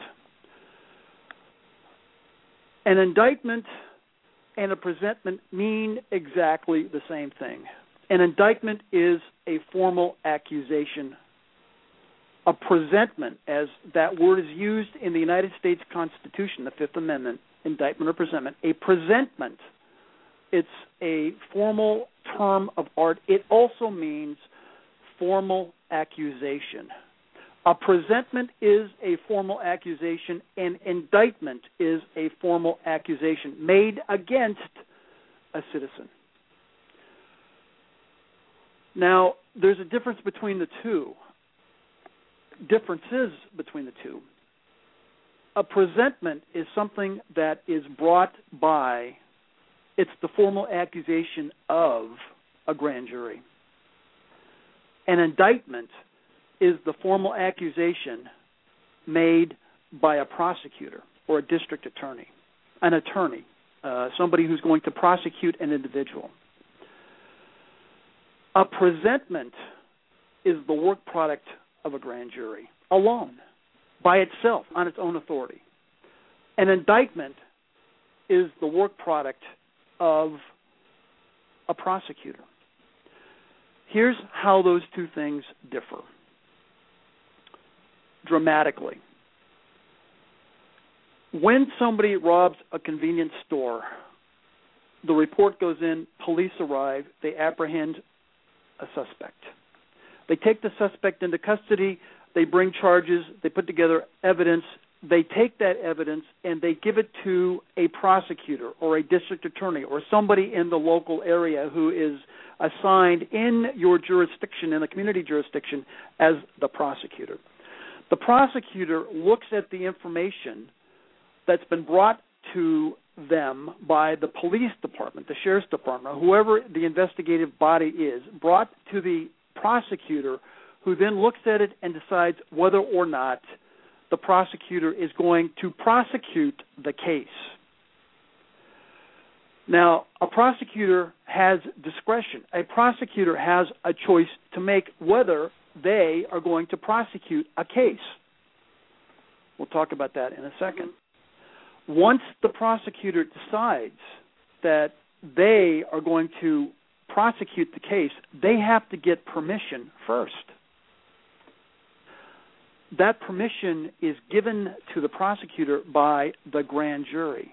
An indictment and a presentment mean exactly the same thing. An indictment is a formal accusation. A presentment, as that word is used in the United States Constitution, the Fifth Amendment, indictment or presentment, a presentment, it's a formal term of art. It also means formal accusation. A presentment is a formal accusation. An indictment is a formal accusation made against a citizen. Now, there's a difference between the two. Differences between the two. A presentment is something that is brought by, it's the formal accusation of a grand jury. An indictment is the formal accusation made by a prosecutor or a district attorney, an attorney, uh, somebody who's going to prosecute an individual. A presentment is the work product of a grand jury, alone, by itself, on its own authority. An indictment is the work product of a prosecutor. Here's how those two things differ dramatically. When somebody robs a convenience store, the report goes in, police arrive, they apprehend a suspect. They take the suspect into custody, they bring charges, they put together evidence, they take that evidence and they give it to a prosecutor or a district attorney or somebody in the local area who is assigned in your jurisdiction, in the community jurisdiction, as the prosecutor. The prosecutor looks at the information that's been brought to them by the police department, the sheriff's department, whoever the investigative body is, brought to the prosecutor, who then looks at it and decides whether or not the prosecutor is going to prosecute the case. Now, a prosecutor has discretion. A prosecutor has a choice to make whether they are going to prosecute a case. We'll talk about that in a second. Once the prosecutor decides that they are going to prosecute the case, they have to get permission first. That permission is given to the prosecutor by the grand jury.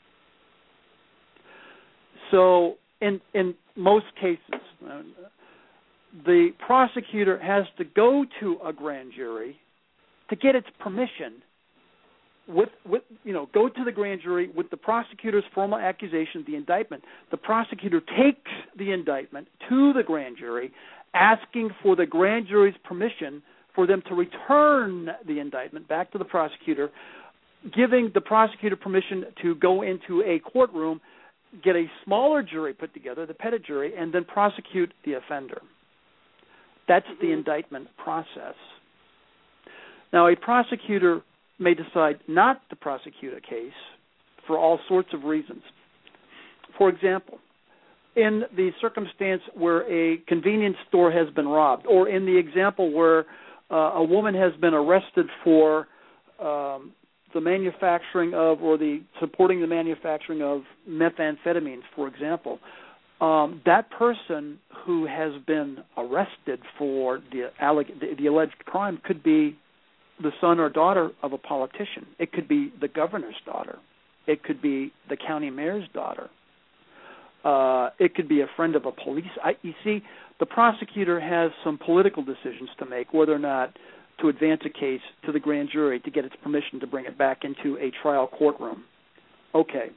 So in in most cases, uh, the prosecutor has to go to a grand jury to get its permission. With, with you know, go to the grand jury with the prosecutor's formal accusation, the indictment. The prosecutor takes the indictment to the grand jury, asking for the grand jury's permission for them to return the indictment back to the prosecutor, giving the prosecutor permission to go into a courtroom, get a smaller jury put together, the petit jury, and then prosecute the offender. That's the indictment process. Now, a prosecutor may decide not to prosecute a case for all sorts of reasons. For example, in the circumstance where a convenience store has been robbed, or in the example where uh, a woman has been arrested for um, the manufacturing of, or the supporting the manufacturing of methamphetamines, for example, um, that person who has been arrested for the, alleg- the, the alleged crime could be the son or daughter of a politician. It could be the governor's daughter. It could be the county mayor's daughter. Uh, it could be a friend of a police. I, you see, the prosecutor has some political decisions to make, whether or not to advance a case to the grand jury to get its permission to bring it back into a trial courtroom. Okay.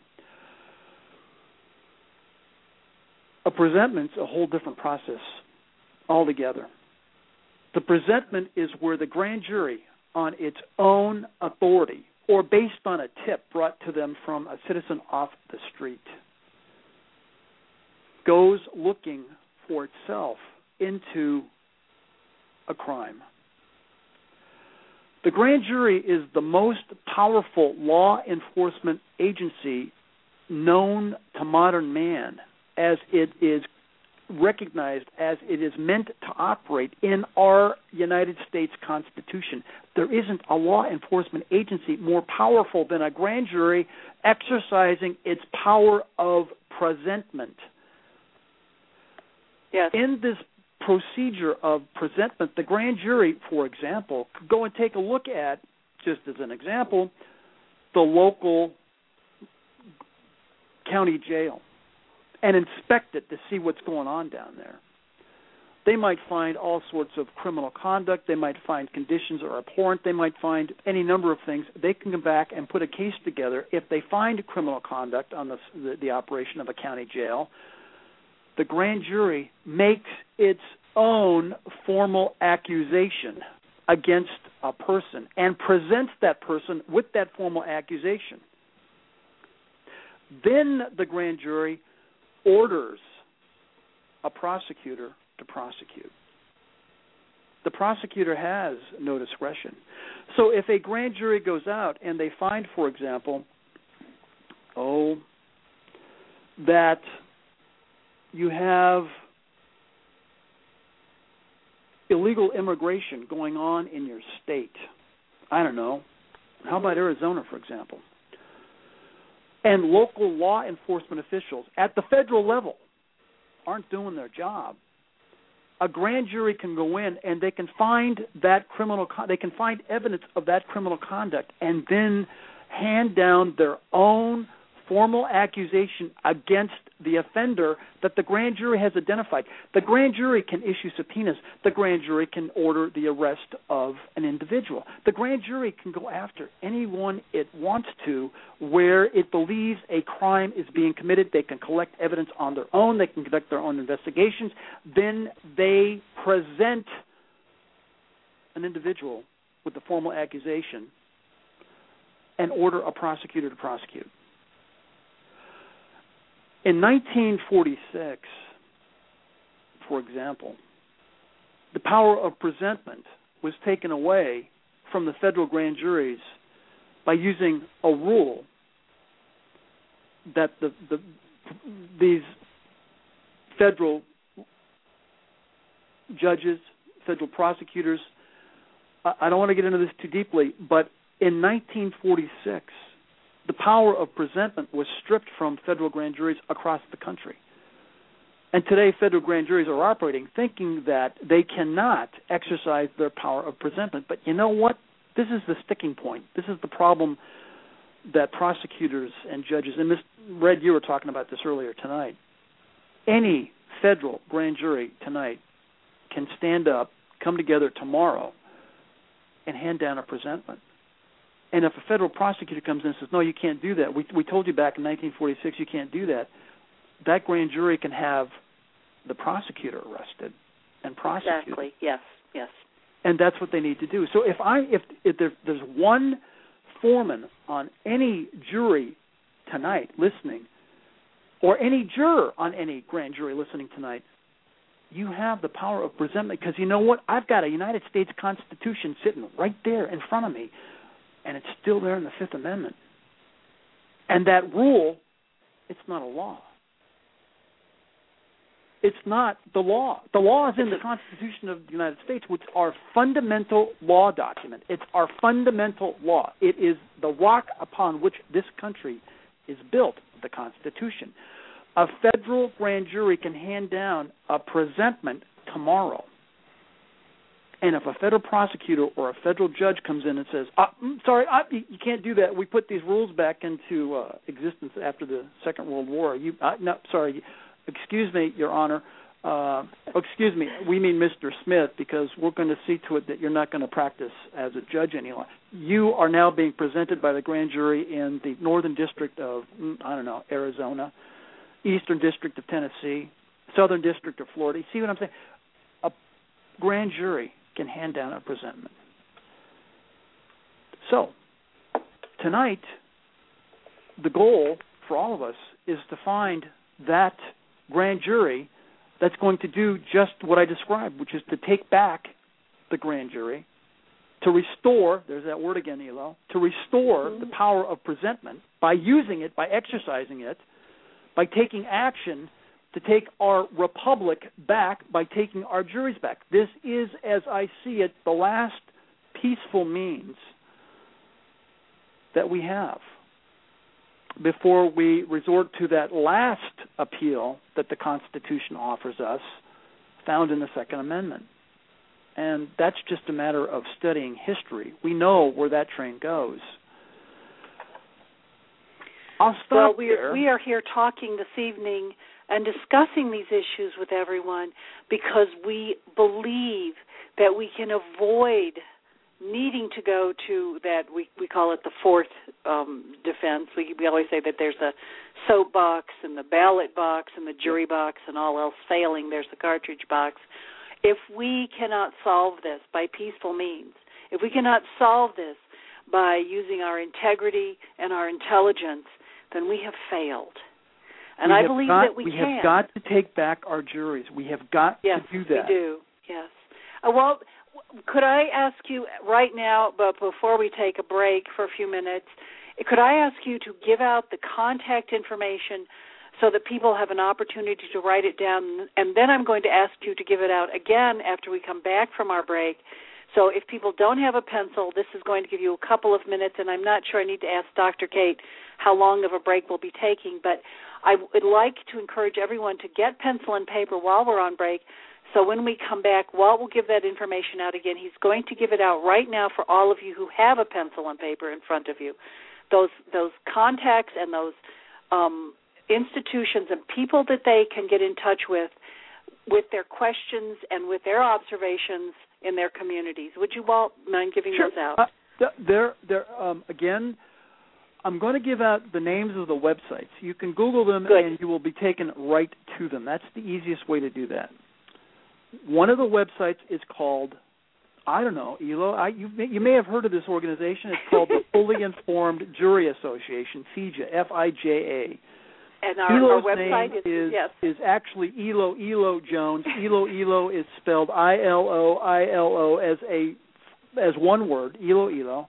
A presentment's a whole different process altogether. The presentment is where the grand jury, on its own authority or based on a tip brought to them from a citizen off the street, goes looking for itself into a crime. The grand jury is the most powerful law enforcement agency known to modern man, as it is recognized, as it is meant to operate in our United States Constitution. There isn't a law enforcement agency more powerful than a grand jury exercising its power of presentment. Yes. In this procedure of presentment, the grand jury, for example, could go and take a look at, just as an example, the local county jail and inspect it to see what's going on down there. They might find all sorts of criminal conduct. They might find conditions are abhorrent. They might find any number of things. They can come back and put a case together. If they find criminal conduct on the, the, the operation of a county jail, the grand jury makes its own formal accusation against a person and presents that person with that formal accusation. Then the grand jury orders a prosecutor to prosecute. The prosecutor has no discretion. So if a grand jury goes out and they find, for example, oh, that you have illegal immigration going on in your state, I don't know, how about Arizona, for example? And local law enforcement officials at the federal level aren't doing their job. A grand jury can go in and they can find that criminal, they can find evidence of that criminal conduct and then hand down their own formal accusation against the offender that the grand jury has identified. The grand jury can issue subpoenas. The grand jury can order the arrest of an individual. The grand jury can go after anyone it wants to where it believes a crime is being committed. They can collect evidence on their own. They can conduct their own investigations. Then they present an individual with the formal accusation and order a prosecutor to prosecute. In nineteen forty-six, for example, the power of presentment was taken away from the federal grand juries by using a rule that the, the these federal judges, federal prosecutors, I don't want to get into this too deeply, but in nineteen forty-six, the power of presentment was stripped from federal grand juries across the country. And today, federal grand juries are operating thinking that they cannot exercise their power of presentment. But you know what? This is the sticking point. This is the problem that prosecutors and judges, and Miz Red, you were talking about this earlier tonight. Any federal grand jury tonight can stand up, come together tomorrow, and hand down a presentment. And if a federal prosecutor comes in and says, no, you can't do that, we, we told you back in nineteen forty-six you can't do that, that grand jury can have the prosecutor arrested and prosecuted. Exactly, yes, yes. And that's what they need to do. So if I if, if there, there's one foreman on any jury tonight listening, or any juror on any grand jury listening tonight, you have the power of presentment, because you know what? I've got a United States Constitution sitting right there in front of me, and it's still there in the Fifth Amendment. And that rule, it's not a law. It's not the law. The law is in the Constitution of the United States, which is our fundamental law document. It's our fundamental law. It is the rock upon which this country is built, the Constitution. A federal grand jury can hand down a presentment tomorrow. And if a federal prosecutor or a federal judge comes in and says, uh, sorry, uh, you can't do that. We put these rules back into uh, existence after the Second World War. You, uh, no, sorry, excuse me, Your Honor. Uh, excuse me, we mean Mister Smith, because we're going to see to it that you're not going to practice as a judge anymore. You are now being presented by the grand jury in the Northern District of, I don't know, Arizona, Eastern District of Tennessee, Southern District of Florida. You see what I'm saying? A grand jury can hand down a presentment. So, tonight, the goal for all of us is to find that grand jury that's going to do just what I described, which is to take back the grand jury, to restore, there's that word again, Elo, to restore mm-hmm. the power of presentment by using it, by exercising it, by taking action to take our republic back, by taking our juries back. This is, as I see it, the last peaceful means that we have before we resort to that last appeal that the Constitution offers us, found in the Second Amendment. And that's just a matter of studying history. We know where that train goes. I'll stop well, we there. Are, we are here talking this evening and discussing these issues with everyone because we believe that we can avoid needing to go to that, we we call it the fourth um, defense. We we always say that there's a soapbox and the ballot box and the jury box, and all else failing, there's the cartridge box. If we cannot solve this by peaceful means, if we cannot solve this by using our integrity and our intelligence, then we have failed. And we I believe got, that we, we can. We have got to take back our juries. We have got yes, to do that. Yes, we do, yes. Uh, well, could I ask you right now, but before we take a break for a few minutes, could I ask you to give out the contact information so that people have an opportunity to write it down, and then I'm going to ask you to give it out again after we come back from our break. So if people don't have a pencil, this is going to give you a couple of minutes, and I'm not sure I need to ask Doctor Kate how long of a break we'll be taking, but I would like to encourage everyone to get pencil and paper while we're on break. So when we come back, Walt will give that information out again. He's going to give it out right now for all of you who have a pencil and paper in front of you. Those those contacts and those um, institutions and people that they can get in touch with, with their questions and with their observations in their communities. Would you, Walt, mind giving sure. those out? Uh, there, there. Um, again, I'm going to give out the names of the websites. You can Google them, Good. and you will be taken right to them. That's the easiest way to do that. One of the websites is called, I don't know, Elo, I, you, may, you may have heard of this organization. It's called the Fully Informed Jury Association, F I J A. F I J A. And our, Elo's our website name is, is, yes. is actually Elo Elo Jones. Elo Elo is spelled I L O I L O as a as one word. Elo Elo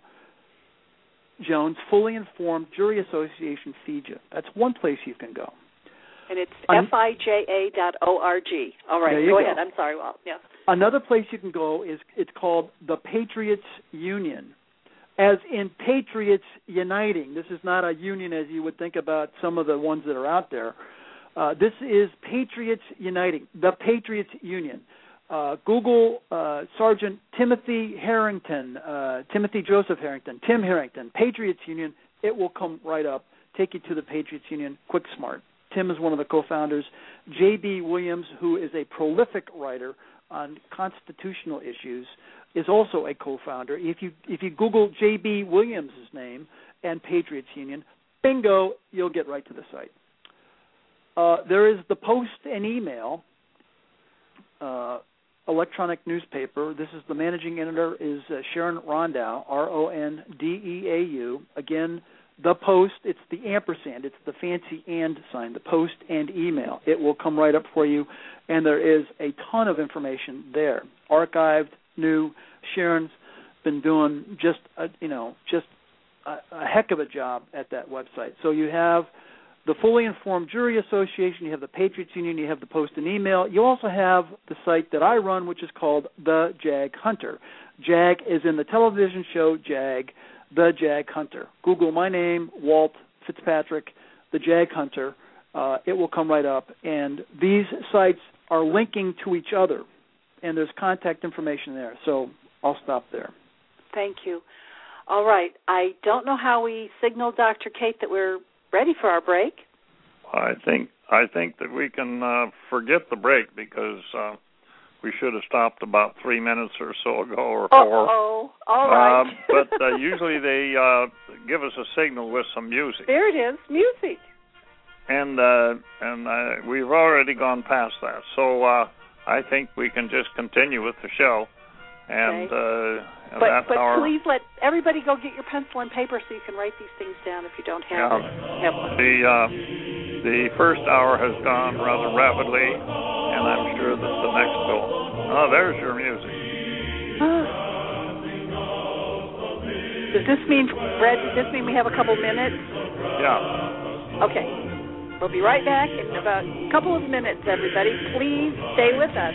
Jones, Fully Informed Jury Association, FIJA. That's one place you can go. And it's Un- F I J A dot org. All right, go, go go ahead. I'm sorry, Walt. Yes. Another place you can go is it's called the Patriots Union, as in Patriots Uniting. This is not a union as you would think about some of the ones that are out there. Uh, this is Patriots Uniting, the Patriots Union. Uh, Google uh, Sergeant Timothy Harrington, uh, Timothy Joseph Harrington, Tim Harrington, Patriots Union. It will come right up, take you to the Patriots Union, quick smart. Tim is one of the co-founders. J B. Williams, who is a prolific writer on constitutional issues, is also a co-founder. If you if you Google J B. Williams' name and Patriots Union, bingo, you'll get right to the site. Uh, there is the Post and Email, uh, electronic newspaper. This is the managing editor is uh, Sharon Rondow, R O N D E A U. Again, the Post, it's the ampersand, it's the fancy and sign, the Post and Email. It will come right up for you, and there is a ton of information there, archived, new. Sharon's been doing just a, you know just a, a heck of a job at that website. So you have the Fully Informed Jury Association, you have the Patriots Union, you have the Post and Email. You also have the site that I run, which is called The Jag Hunter. Jag is in the television show Jag, The Jag Hunter. Google my name, Walt Fitzpatrick, The Jag Hunter. Uh, it will come right up. And these sites are linking to each other, and there's contact information there. So I'll stop there. Thank you. All right. I don't know how we signal Doctor Kate that we're ready for our break. I think I think that we can uh, forget the break because uh, we should have stopped about three minutes or so ago or four. Oh, all right. Uh, but uh, usually they uh, give us a signal with some music. There it is, music. And uh, and uh, we've already gone past that, so uh, I think we can just continue with the show. And, okay. uh, but that but our, please let everybody go get your pencil and paper so you can write these things down if you don't have yeah, it. Have one. The uh, the first hour has gone rather rapidly, and I'm sure that the next will. Oh, there's your music. Does this mean, Brad? Does this mean we have a couple minutes? Yeah. Okay. We'll be right back in about a couple of minutes, everybody. Please stay with us.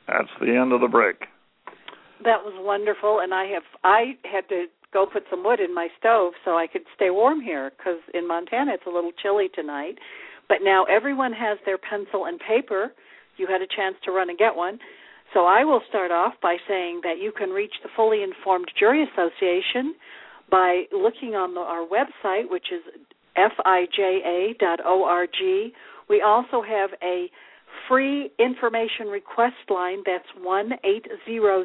That's the end of the break. That was wonderful, and I have I had to go put some wood in my stove so I could stay warm here, because in Montana it's a little chilly tonight. But now everyone has their pencil and paper. You had a chance to run and get one. So I will start off by saying that you can reach the Fully Informed Jury Association by looking on the, our website, which is F I J A dot org. We also have a free information request line. That's one eight hundred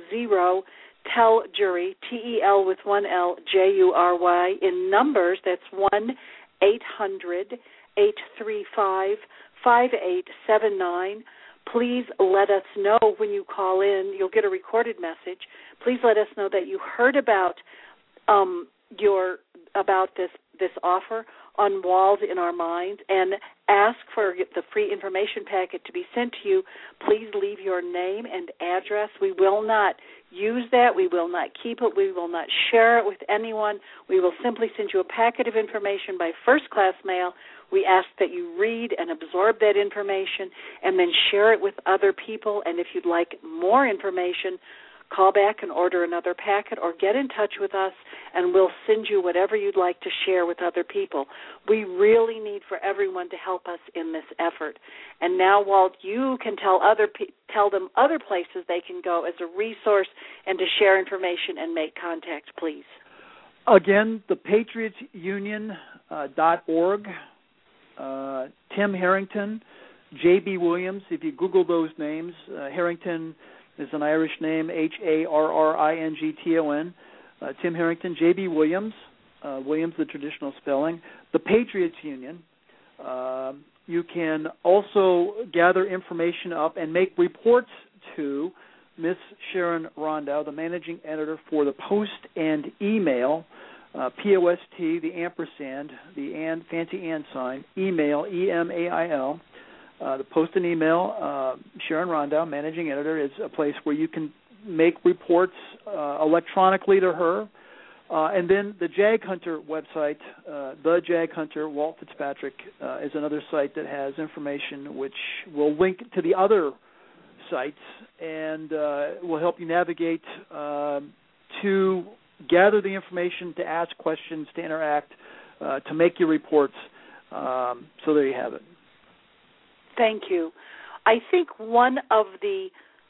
tell jury, T E L with one L, J U R Y. In numbers, that's one eight hundred eight three five five eight seven nine. Please let us know when you call in. You'll get a recorded message. Please let us know that you heard about um, your about this this offer on Walls in Our Minds, and ask for the free information packet to be sent to you. Please leave your name and address. We will not use that. We will not keep it. We will not share it with anyone. We will simply send you a packet of information by first-class mail. We ask that you read and absorb that information and then share it with other people. And if you'd like more information, call back and order another packet, or get in touch with us, and we'll send you whatever you'd like to share with other people. We really need for everyone to help us in this effort. And now, Walt, you can tell other pe- tell them other places they can go as a resource and to share information and make contact, please. Again, the patriots union dot org, uh, Tim Harrington, J B Williams. If you Google those names, uh, Harrington is an Irish name, H A R R I N G T O N. Uh, Tim Harrington, J B Williams, uh, Williams the traditional spelling, the Patriots Union. Uh, you can also gather information up and make reports to Miss Sharon Rondow, the managing editor for the Post and Email, uh, P O S T, the ampersand, the and, fancy and sign, email, E M A I L. Uh, the Post and Email, uh, Sharon Rondow, managing editor, is a place where you can make reports uh, electronically to her. Uh, and then the Jag Hunter website, uh, the Jag Hunter, Walt Fitzpatrick, uh, is another site that has information which will link to the other sites and uh, will help you navigate uh, to gather the information, to ask questions, to interact, uh, to make your reports. Um, so there you have it. Thank you. I think one of the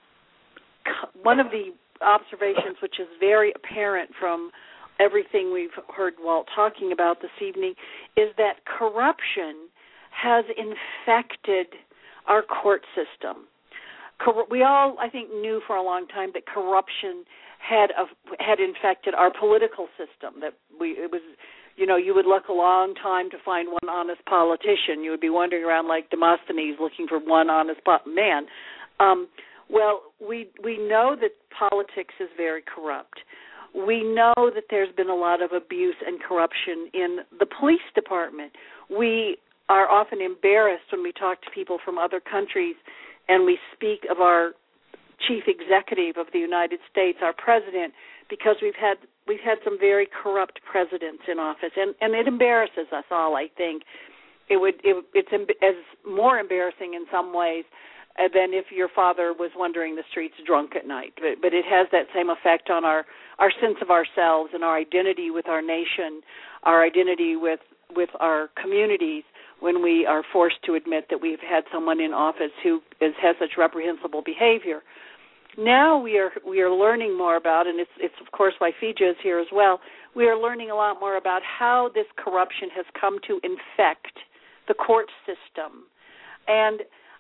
one of the observations which is very apparent from everything we've heard Walt talking about this evening is that corruption has infected our court system. Cor- we all, I think, knew for a long time that corruption had a, had infected our political system. That we it was. You know, you would look a long time to find one honest politician. You would be wandering around like Demosthenes looking for one honest po- man. Um, well, we we know that politics is very corrupt. We know that there's been a lot of abuse and corruption in the police department. We are often embarrassed when we talk to people from other countries and we speak of our chief executive of the United States, our president, because we've had we've had some very corrupt presidents in office, and, and it embarrasses us all. I think it would it, it's as more embarrassing in some ways uh, than if your father was wandering the streets drunk at night. But, but it has that same effect on our, our sense of ourselves and our identity with our nation, our identity with with our communities, when we are forced to admit that we've had someone in office who is, has such reprehensible behavior. Now we are we are learning more about, and it's it's of course why Fija is here as well. We are learning a lot more about how this corruption has come to infect the court system, and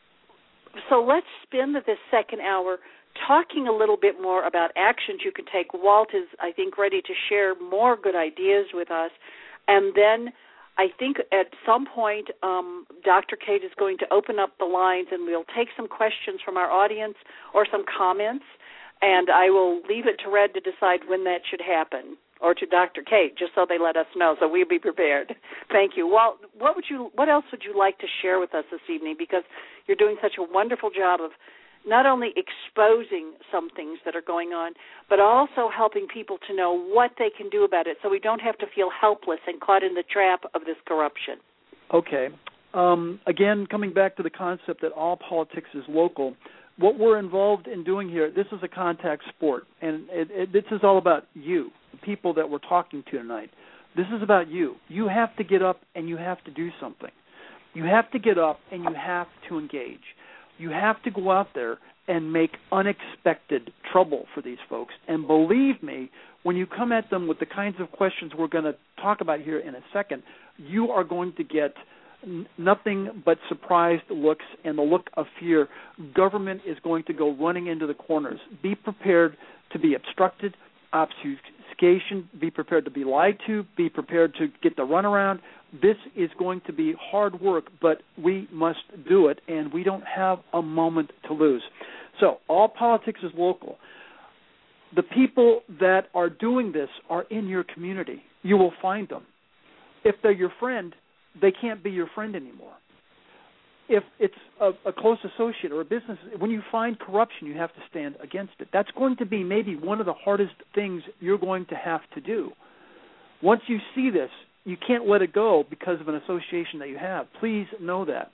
so let's spend this second hour talking a little bit more about actions you can take. Walt is, I think, ready to share more good ideas with us, and then I think at some point um, Doctor Kate is going to open up the lines and we'll take some questions from our audience or some comments, and I will leave it to Red to decide when that should happen, or to Doctor Kate, just so they let us know, so we'll be prepared. Thank you. Well, what would you? What else would you like to share with us this evening? Because you're doing such a wonderful job of not only exposing some things that are going on, but also helping people to know what they can do about it so we don't have to feel helpless and caught in the trap of this corruption. Okay. um, again, coming back to the concept that all politics is local, what we're involved in doing here, this is a contact sport, and it, it, this is all about you, the people that we're talking to tonight. This is about you. You have to get up and you have to do something. You have to get up and you have to engage. You have to go out there and make unexpected trouble for these folks. And believe me, when you come at them with the kinds of questions we're going to talk about here in a second, you are going to get n- nothing but surprised looks and the look of fear. Government is going to go running into the corners. Be prepared to be obstructed, obfuscation, be prepared to be lied to, be prepared to get the runaround. This is going to be hard work, but we must do it, and we don't have a moment to lose. So all politics is local. The people that are doing this are in your community. You will find them. If they're your friend, they can't be your friend anymore. If it's a, a close associate or a business, when you find corruption, you have to stand against it. That's going to be maybe one of the hardest things you're going to have to do. Once you see this, you can't let it go because of an association that you have. Please know that.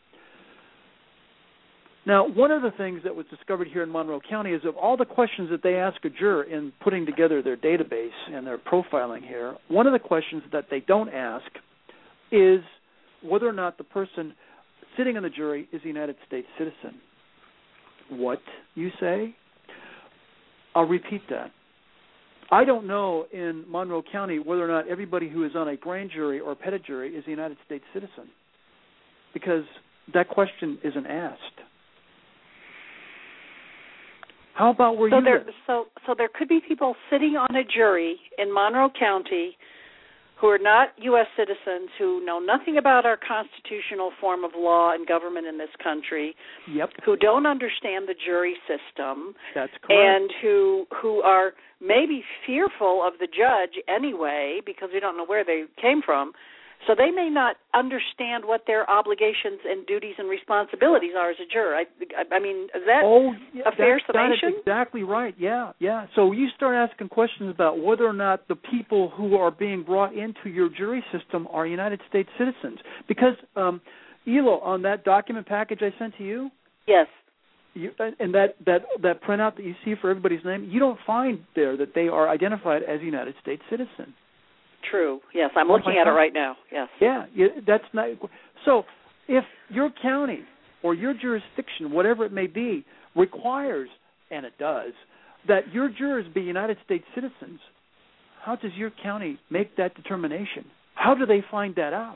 Now, one of the things that was discovered here in Monroe County is of all the questions that they ask a juror in putting together their database and their profiling here, one of the questions that they don't ask is whether or not the person sitting on the jury is a United States citizen. What, you say? I'll repeat that. I don't know in Monroe County whether or not everybody who is on a grand jury or a petit jury is a United States citizen, because that question isn't asked. How about where so you there, live? So, so there could be people sitting on a jury in Monroe County who are not U S citizens, who know nothing about our constitutional form of law and government in this country, yep. who don't understand the jury system, that's correct, and who who are maybe fearful of the judge anyway because we don't know where they came from. So they may not understand what their obligations and duties and responsibilities are as a juror. I, I mean, is that oh, yeah, a fair that, summation? That is exactly right, yeah, yeah. So you start asking questions about whether or not the people who are being brought into your jury system are United States citizens. Because, um, Elo, on that document package I sent to you, yes, you, and that, that, that printout that you see for everybody's name, you don't find there that they are identified as a United States citizen. True. Yes, I'm looking at it right now. Yes. Yeah, that's not. So, if your county or your jurisdiction, whatever it may be, requires, and it does, that your jurors be United States citizens, how does your county make that determination? How do they find that out?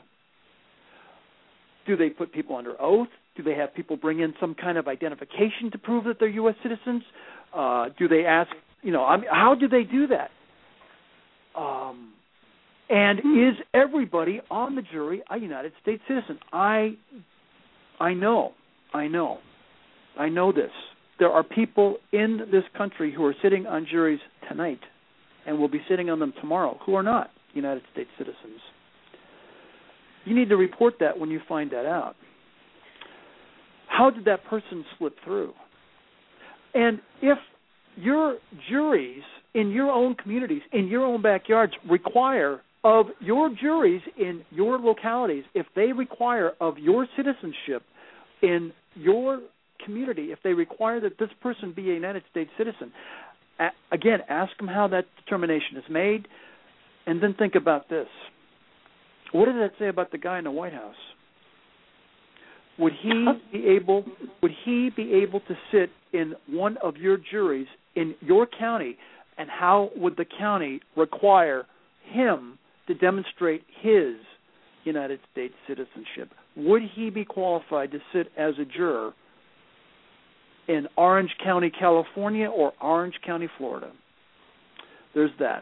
Do they put people under oath? Do they have people bring in some kind of identification to prove that they're U S citizens? Uh, do they ask? You know, I mean, how do they do that? Um. And is everybody on the jury a United States citizen? I I know, I know, I know this. There are people in this country who are sitting on juries tonight and will be sitting on them tomorrow who are not United States citizens. You need to report that when you find that out. How did that person slip through? And if your juries in your own communities, in your own backyards, require of your juries in your localities, if they require of your citizenship in your community, if they require that this person be a United States citizen, a- again, ask them how that determination is made, and then think about this. What did that say about the guy in the White House? Would he be able, would he be able to sit in one of your juries in your county, and how would the county require him to demonstrate his United States citizenship? Would he be qualified to sit as a juror in Orange County, California, or Orange County, Florida? There's that.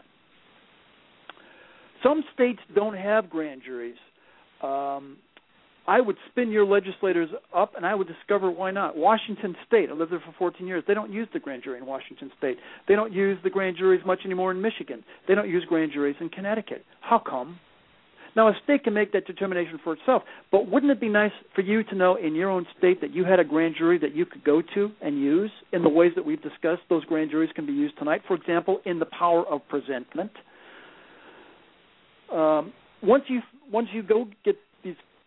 Some states don't have grand juries. Um, I would spin your legislators up, and I would discover why not. Washington State, I lived there for fourteen years. They don't use the grand jury in Washington State. They don't use the grand juries much anymore in Michigan. They don't use grand juries in Connecticut. How come? Now, a state can make that determination for itself, but wouldn't it be nice for you to know in your own state that you had a grand jury that you could go to and use in the ways that we've discussed? Those grand juries can be used tonight, for example, in the power of presentment. Um, once you once you go get these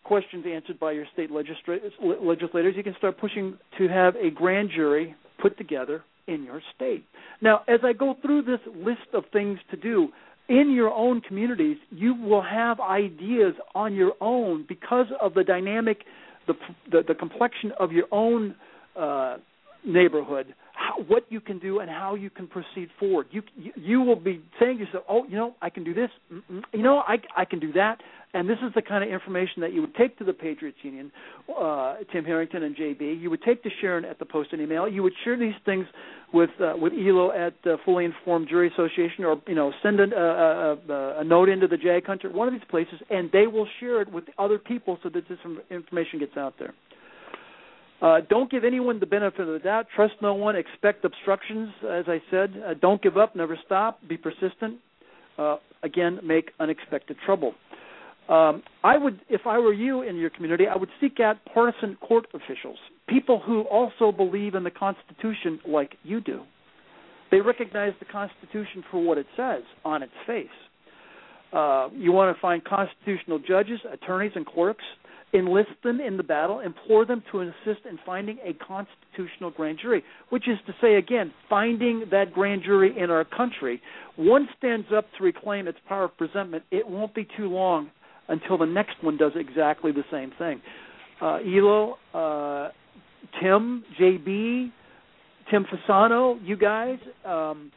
questions answered by your state legislators, legislators, you can start pushing to have a grand jury put together in your state. Now, as I go through this list of things to do, in your own communities, you will have ideas on your own because of the dynamic, the the, the complexion of your own uh, neighborhood, how, what you can do and how you can proceed forward. You, you you will be saying to yourself, oh, you know, I can do this. Mm-mm. You know, I, I can do that. And this is the kind of information that you would take to the Patriots Union, uh, Tim Harrington and J B. You would take to Sharon at the Post and Email. You would share these things with uh, with E L O at the Fully Informed Jury Association, or you know, send a, a, a, a note into the Jag Hunter, one of these places, and they will share it with other people so that this information gets out there. Uh, don't give anyone the benefit of the doubt. Trust no one. Expect obstructions. As I said, uh, don't give up. Never stop. Be persistent. Uh, again, make unexpected trouble. Um, I would, if I were you in your community, I would seek out partisan court officials, people who also believe in the Constitution like you do. They recognize the Constitution for what it says on its face. Uh, you want to find constitutional judges, attorneys, and clerks, enlist them in the battle, implore them to assist in finding a constitutional grand jury, which is to say, again, finding that grand jury in our country. One stands up to reclaim its power of presentment. It won't be too long until the next one does exactly the same thing. Uh, E L O, uh, Tim, J B, Tim Fasano, you guys, um,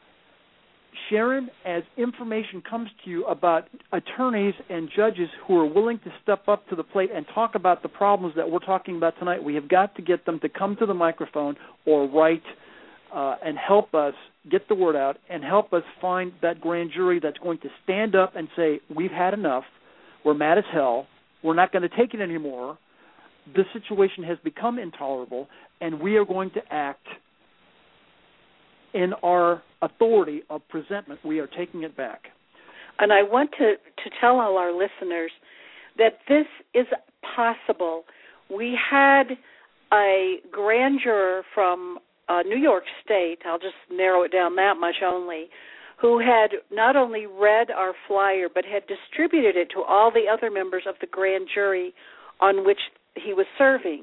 Sharon, as information comes to you about attorneys and judges who are willing to step up to the plate and talk about the problems that we're talking about tonight, we have got to get them to come to the microphone or write uh, and help us get the word out and help us find that grand jury that's going to stand up and say, we've had enough. We're mad as hell. We're not going to take it anymore. The situation has become intolerable, and we are going to act in our authority of presentment. We are taking it back. And I want to, to tell all our listeners that this is possible. We had a grand juror from uh, New York State, I'll just narrow it down that much only, who had not only read our flyer but had distributed it to all the other members of the grand jury on which he was serving.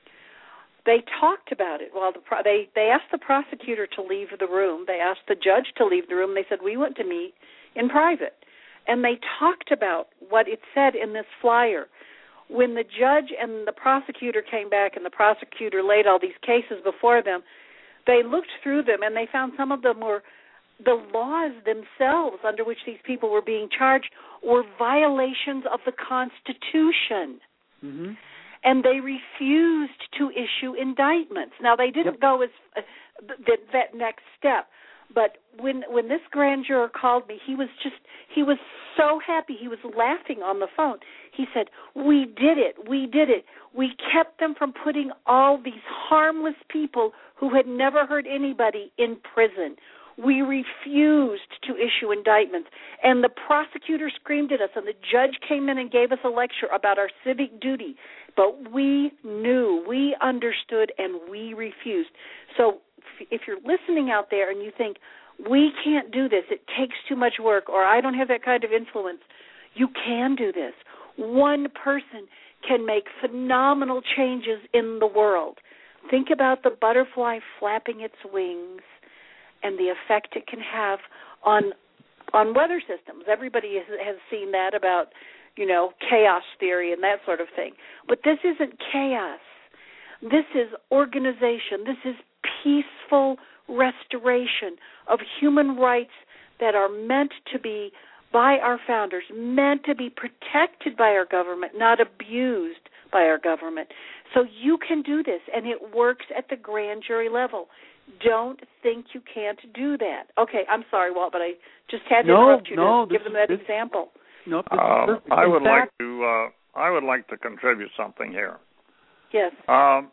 They talked about it. While the pro- they, they asked the prosecutor to leave the room. They asked the judge to leave the room. They said, we want to meet in private. And they talked about what it said in this flyer. When the judge and the prosecutor came back and the prosecutor laid all these cases before them, they looked through them and they found some of them were the laws themselves under which these people were being charged were violations of the Constitution. Mm-hmm. And they refused to issue indictments. Now, they didn't yep. go as uh, th- that next step. But when when this grand juror called me, he was just, he was so happy. He was laughing on the phone. He said, we did it. We did it. We kept them from putting all these harmless people who had never hurt anybody in prison. We refused to issue indictments. And the prosecutor screamed at us, and the judge came in and gave us a lecture about our civic duty. But we knew, we understood, and we refused. So if you're listening out there and you think, we can't do this, it takes too much work, or I don't have that kind of influence, you can do this. One person can make phenomenal changes in the world. Think about the butterfly flapping its wings and the effect it can have on on weather systems. Everybody has, has seen that about, you know, chaos theory and that sort of thing. But this isn't chaos. This is organization. This is peaceful restoration of human rights that are meant to be, by our founders, meant to be protected by our government, not abused by our government. So you can do this, and it works at the grand jury level. Don't think you can't do that. Okay, I'm sorry, Walt, but I just had to no, interrupt you no, to give them that this, example. No, um, I would fact, like to. Uh, I would like to contribute something here. Yes. Um,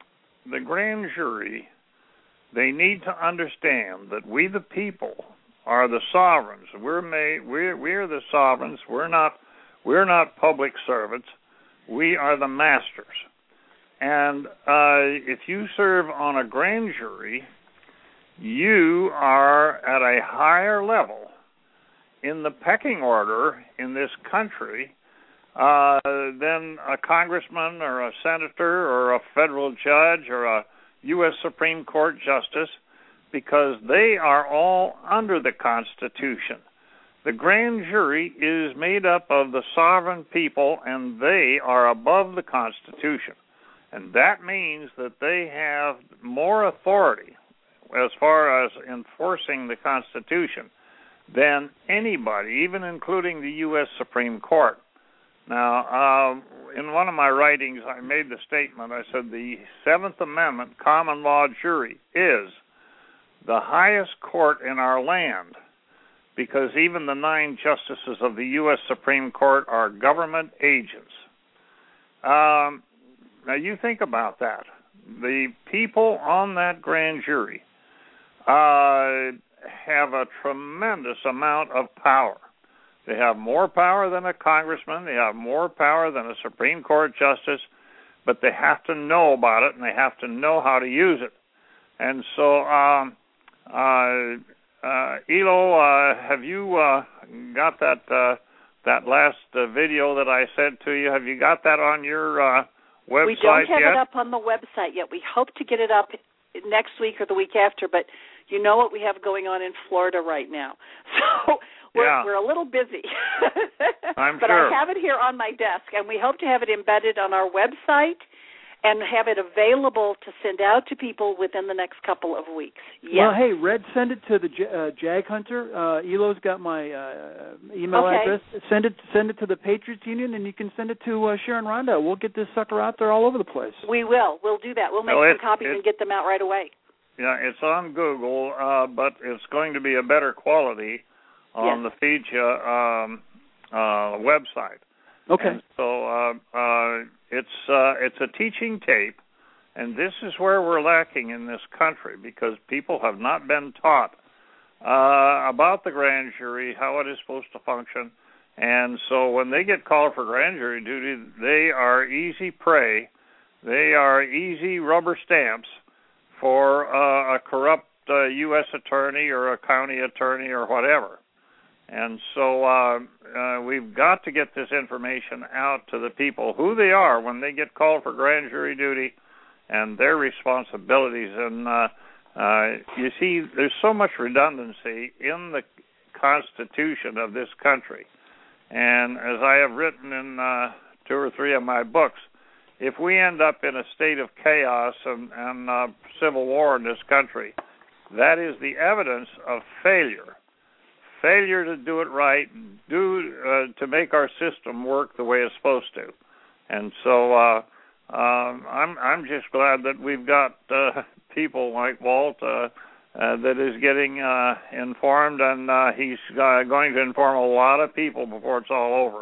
the grand jury, they need to understand that we, the people, are the sovereigns. We're made. We're we're the sovereigns. We're not. We're not public servants. We are the masters. And uh, if you serve on a grand jury, you are at a higher level in the pecking order in this country uh, than a congressman or a senator or a federal judge or a U S Supreme Court justice, because they are all under the Constitution. The grand jury is made up of the sovereign people, and they are above the Constitution. And that means that they have more authority as far as enforcing the Constitution than anybody, even including the U S Supreme Court. Now, uh, in one of my writings, I made the statement, I said the Seventh Amendment common law jury is the highest court in our land, because even the nine justices of the U S Supreme Court are government agents. Um, now, you think about that. The people on that grand jury uh, have a tremendous amount of power. They have more power than a congressman. They have more power than a Supreme Court justice, but they have to know about it, and they have to know how to use it. And so, um, uh, uh, Elo, uh, have you uh, got that uh, that last uh, video that I sent to you? Have you got that on your uh, website yet? We don't have yet? it up on the website yet. We hope to get it up next week or the week after, but you know what we have going on in Florida right now. So we're, yeah. we're a little busy. I'm but sure. I have it here on my desk, and we hope to have it embedded on our website and have it available to send out to people within the next couple of weeks. Yes. Well, hey, Red, send it to the uh, Jag Hunter. Uh, Elo's got my uh, email okay. address. Send it send it to the Patriots Union, and you can send it to uh, Sharon Ronda. We'll get this sucker out there all over the place. We will. We'll do that. We'll make well, some it, copies it, and get them out right away. Yeah, it's on Google, uh, but it's going to be a better quality on yes. the F E J A um, uh, website. Okay. And so uh, uh, it's uh, it's a teaching tape, and this is where we're lacking in this country, because people have not been taught uh, about the grand jury, how it is supposed to function. And so when they get called for grand jury duty, they are easy prey. They are easy rubber stamps for uh, a corrupt uh, U S attorney or a county attorney or whatever. And so uh, uh, we've got to get this information out to the people, who they are when they get called for grand jury duty and their responsibilities. And uh, uh, you see, there's so much redundancy in the Constitution of this country. And as I have written in uh, two or three of my books, if we end up in a state of chaos and, and uh, civil war in this country, that is the evidence of failure. Failure to do it right, do uh, to make our system work the way it's supposed to. And so uh, um, I'm I'm just glad that we've got uh, people like Walt uh, uh, that is getting uh, informed, and uh, he's uh, going to inform a lot of people before it's all over.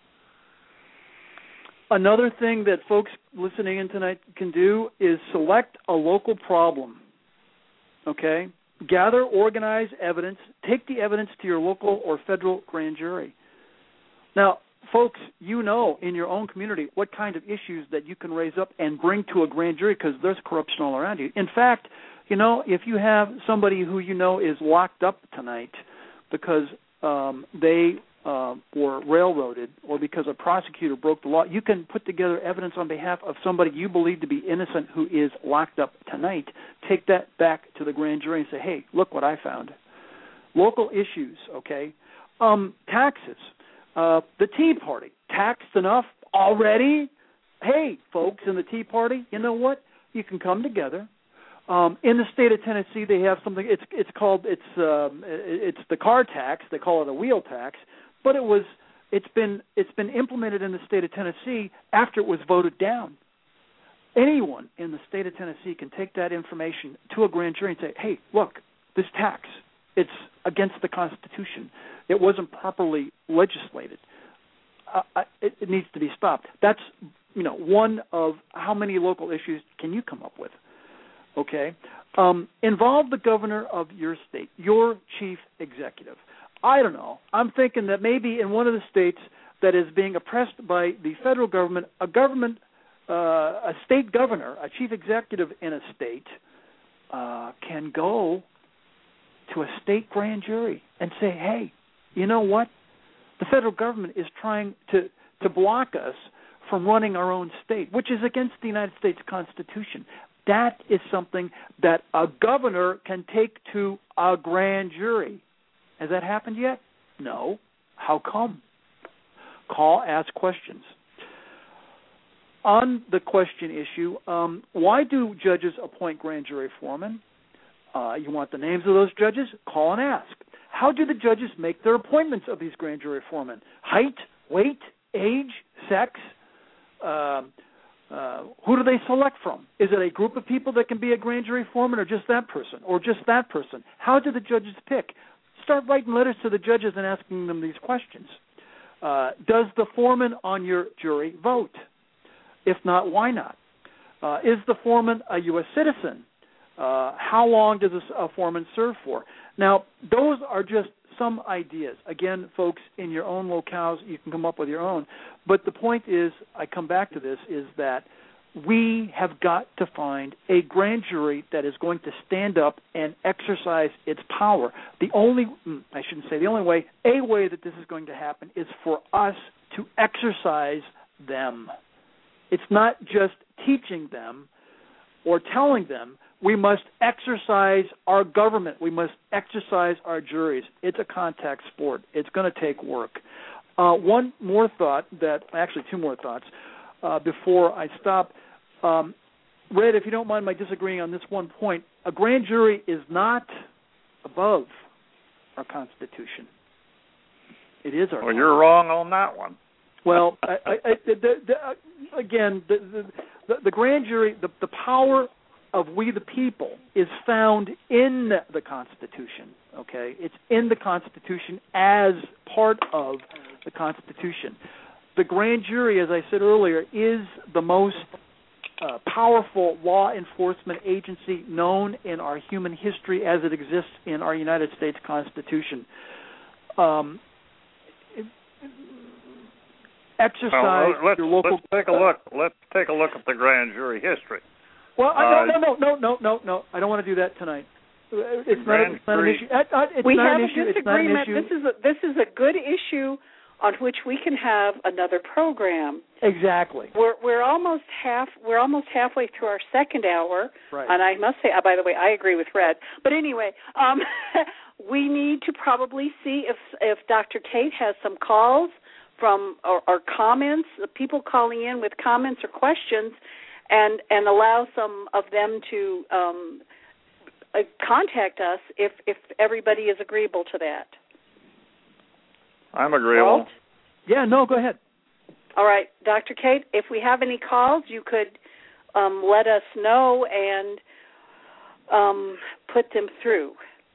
Another thing that folks listening in tonight can do is select a local problem, okay? Gather, organize evidence, take the evidence to your local or federal grand jury. Now, folks, you know in your own community what kind of issues that you can raise up and bring to a grand jury, because there's corruption all around you. In fact, you know, if you have somebody who you know is locked up tonight because um, they uh, were railroaded or because a prosecutor broke the law, you can put together evidence on behalf of somebody you believe to be innocent who is locked up tonight. Take that back to the grand jury and say, hey, look what I found. Local issues, okay? Um, taxes. Uh, the Tea Party, taxed enough already? Hey, folks in the Tea Party, you know what? You can come together. Um, in the state of Tennessee, they have something. It's it's called it's um, it's the car tax. They call it a wheel tax, but it was it's been it's been implemented in the state of Tennessee after it was voted down. Anyone in the state of Tennessee can take that information to a grand jury and say, "Hey, look, this tax, it's against the Constitution. It wasn't properly legislated. Uh, it, it needs to be stopped." That's you know one of how many local issues can you come up with? Okay, um, involve the governor of your state, your chief executive. I don't know. I'm thinking that maybe in one of the states that is being oppressed by the federal government, a government, uh, a state governor, a chief executive in a state, uh, can go to a state grand jury and say, "Hey, you know what? The federal government is trying to to block us from running our own state, which is against the United States Constitution. That is something that a governor can take to a grand jury. Has that happened yet? No. How come? Call, ask questions. On the question issue, um, why do judges appoint grand jury foremen? Uh, you want the names of those judges? Call and ask. How do the judges make their appointments of these grand jury foremen? Height, weight, age, sex? Uh, uh, who do they select from? Is it a group of people that can be a grand jury foreman, or just that person, or just that person? How do the judges pick? Start writing letters to the judges and asking them these questions. Uh, does the foreman on your jury vote? If not, why not? Uh, is the foreman a U S citizen? Uh, how long does a, a foreman serve for? Now, those are just some ideas. Again, folks, in your own locales, you can come up with your own. But the point is, I come back to this, is that we have got to find a grand jury that is going to stand up and exercise its power. The only, I shouldn't say the only way, a way that this is going to happen is for us to exercise them. It's not just teaching them or telling them. We must exercise our government. We must exercise our juries. It's a contact sport. It's going to take work. Uh, one more thought that, actually two more thoughts uh, before I stop. Um, Red, if you don't mind my disagreeing on this one point, a grand jury is not above our Constitution. It is our Well, you're wrong on that one. Well, I, I, I, the, the, again, the, the, the grand jury, the, the power of we the people is found in the Constitution, okay? It's in the Constitution as part of the Constitution. The grand jury, as I said earlier, is the most uh, powerful law enforcement agency known in our human history as it exists in our United States Constitution. Um, it, exercise well, let's, your local... Let's take a look. Let's take a look at the grand jury history. Well, uh, no, no, no, no, no, no. I don't want to do that tonight. It's not, it's not an issue. It's we not have an issue. a disagreement. It's not an issue. This is a, this is a good issue on which we can have another program. Exactly. We're we're almost half we're almost halfway through our second hour, right. And I must say, uh, by the way, I agree with Red. But anyway, um, we need to probably see if if Doctor Tate has some calls from or, or comments, people calling in with comments or questions. And, and allow some of them to um, uh, contact us if, if everybody is agreeable to that. I'm agreeable. Walt? Yeah, no, go ahead. All right, Doctor Kate, if we have any calls, you could um, let us know and um, put them through.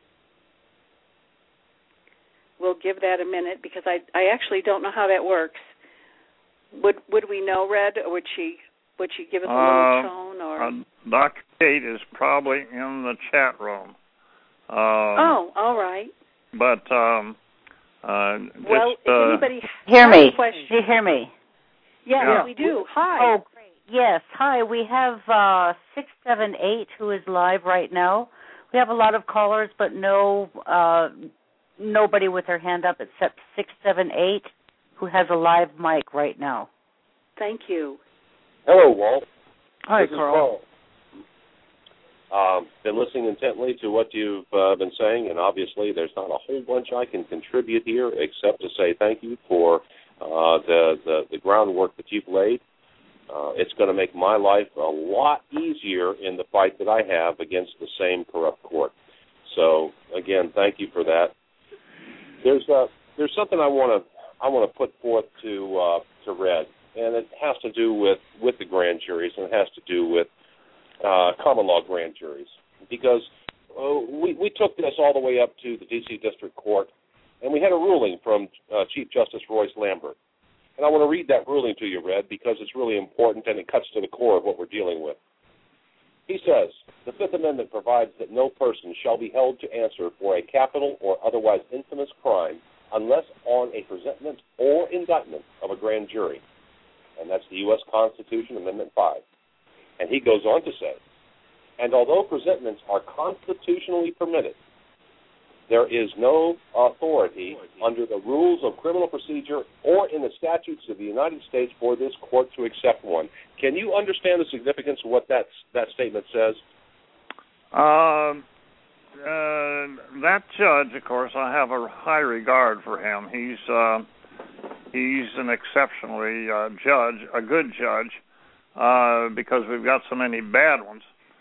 We'll give that a minute because I, I actually don't know how that works. Would would we know, Red, or would she... Would she give us a little uh, tone? Or uh, Doctor Kate is probably in the chat room. Um, oh, all right. But um, uh, well, just, if uh, anybody hear has me? a question, Do you hear me? Yes, yeah. we do. Hi. Oh, great. Yes. Hi. We have uh, six seven eight who is live right now. We have a lot of callers, but no uh, nobody with their hand up except six seven eight who has a live mic right now. Thank you. Hello, Walt. Hi, this Carl. Is Carl. Um, been listening intently to what you've uh, been saying, and obviously there's not a whole bunch I can contribute here except to say thank you for uh, the, the, the groundwork that you've laid. Uh, it's going to make my life a lot easier in the fight that I have against the same corrupt court. So, again, thank you for that. There's uh, there's something I want to I want to put forth to uh, to Red. And it has to do with, with the grand juries, and it has to do with uh, common law grand juries. Because uh, we, we took this all the way up to the D C District Court, and we had a ruling from uh, Chief Justice Royce Lamberth. And I want to read that ruling to you, Red, because it's really important and it cuts to the core of what we're dealing with. He says, the Fifth Amendment provides that no person shall be held to answer for a capital or otherwise infamous crime unless on a presentment or indictment of a grand jury. And that's the U S Constitution, Amendment five. And he goes on to say, and although presentments are constitutionally permitted, There is no authority under the rules of criminal procedure or in the statutes of the United States for this court to accept one. Can you understand the significance of what that that statement says? Um, uh, that judge, of course, I have a high regard for him. He's uh, he's an exceptionally uh, judge, a good judge, uh, because we've got so many bad ones.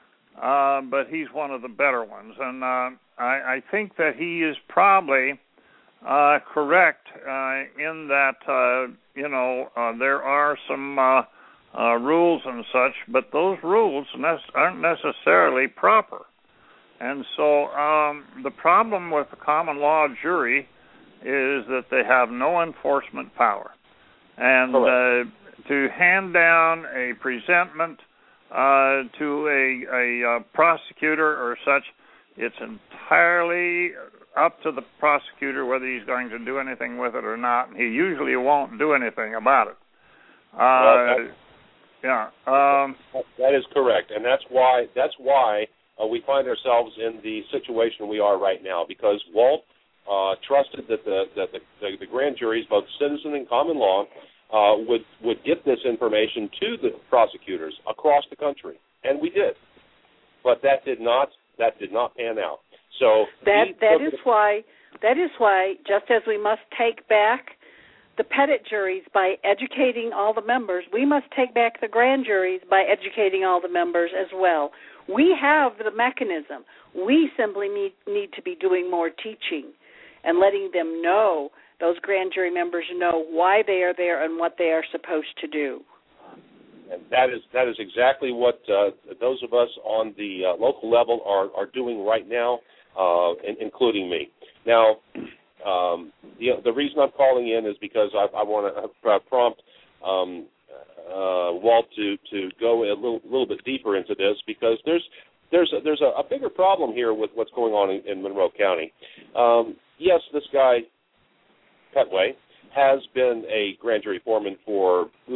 Uh, but he's one of the better ones, and uh, I, I think that he is probably uh, correct uh, in that uh, you know uh, there are some uh, uh, rules and such, but those rules ne- aren't necessarily proper. And so um, the problem with the common law jury is that they have no enforcement power, and uh, to hand down a presentment Uh, to a, a uh, prosecutor or such, it's entirely up to the prosecutor whether he's going to do anything with it or not. He usually won't do anything about it. Uh, well, yeah, um, that is correct, and that's why that's why uh, we find ourselves in the situation we are right now, because Walt uh, trusted that the that the, the, the grand juries, both citizen and common law, Uh, would would get this information to the prosecutors across the country, and we did, but that did not that did not pan out. So that that is why that is why just as we must take back the petit juries by educating all the members, we must take back the grand juries by educating all the members as well. We have the mechanism. We simply need need to be doing more teaching and letting them know. Those grand jury members know why they are there and what they are supposed to do. And that is that is exactly what uh, those of us on the uh, local level are, are doing right now, uh, in, including me. Now, um, the, the reason I'm calling in is because I, I want to uh, prompt um, uh, Walt to, to go a little little bit deeper into this, because there's there's a, there's a, a bigger problem here with what's going on in, in Monroe County. Um, yes, this guy Petway has been a grand jury foreman for,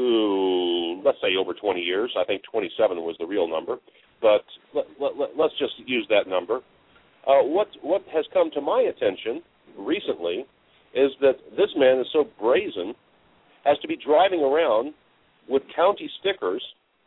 ooh, let's say over twenty years. I think twenty-seven was the real number, but let, let, let, let's just use that number. Uh, what what has come to my attention recently is that this man is so brazen as to be driving around with county stickers,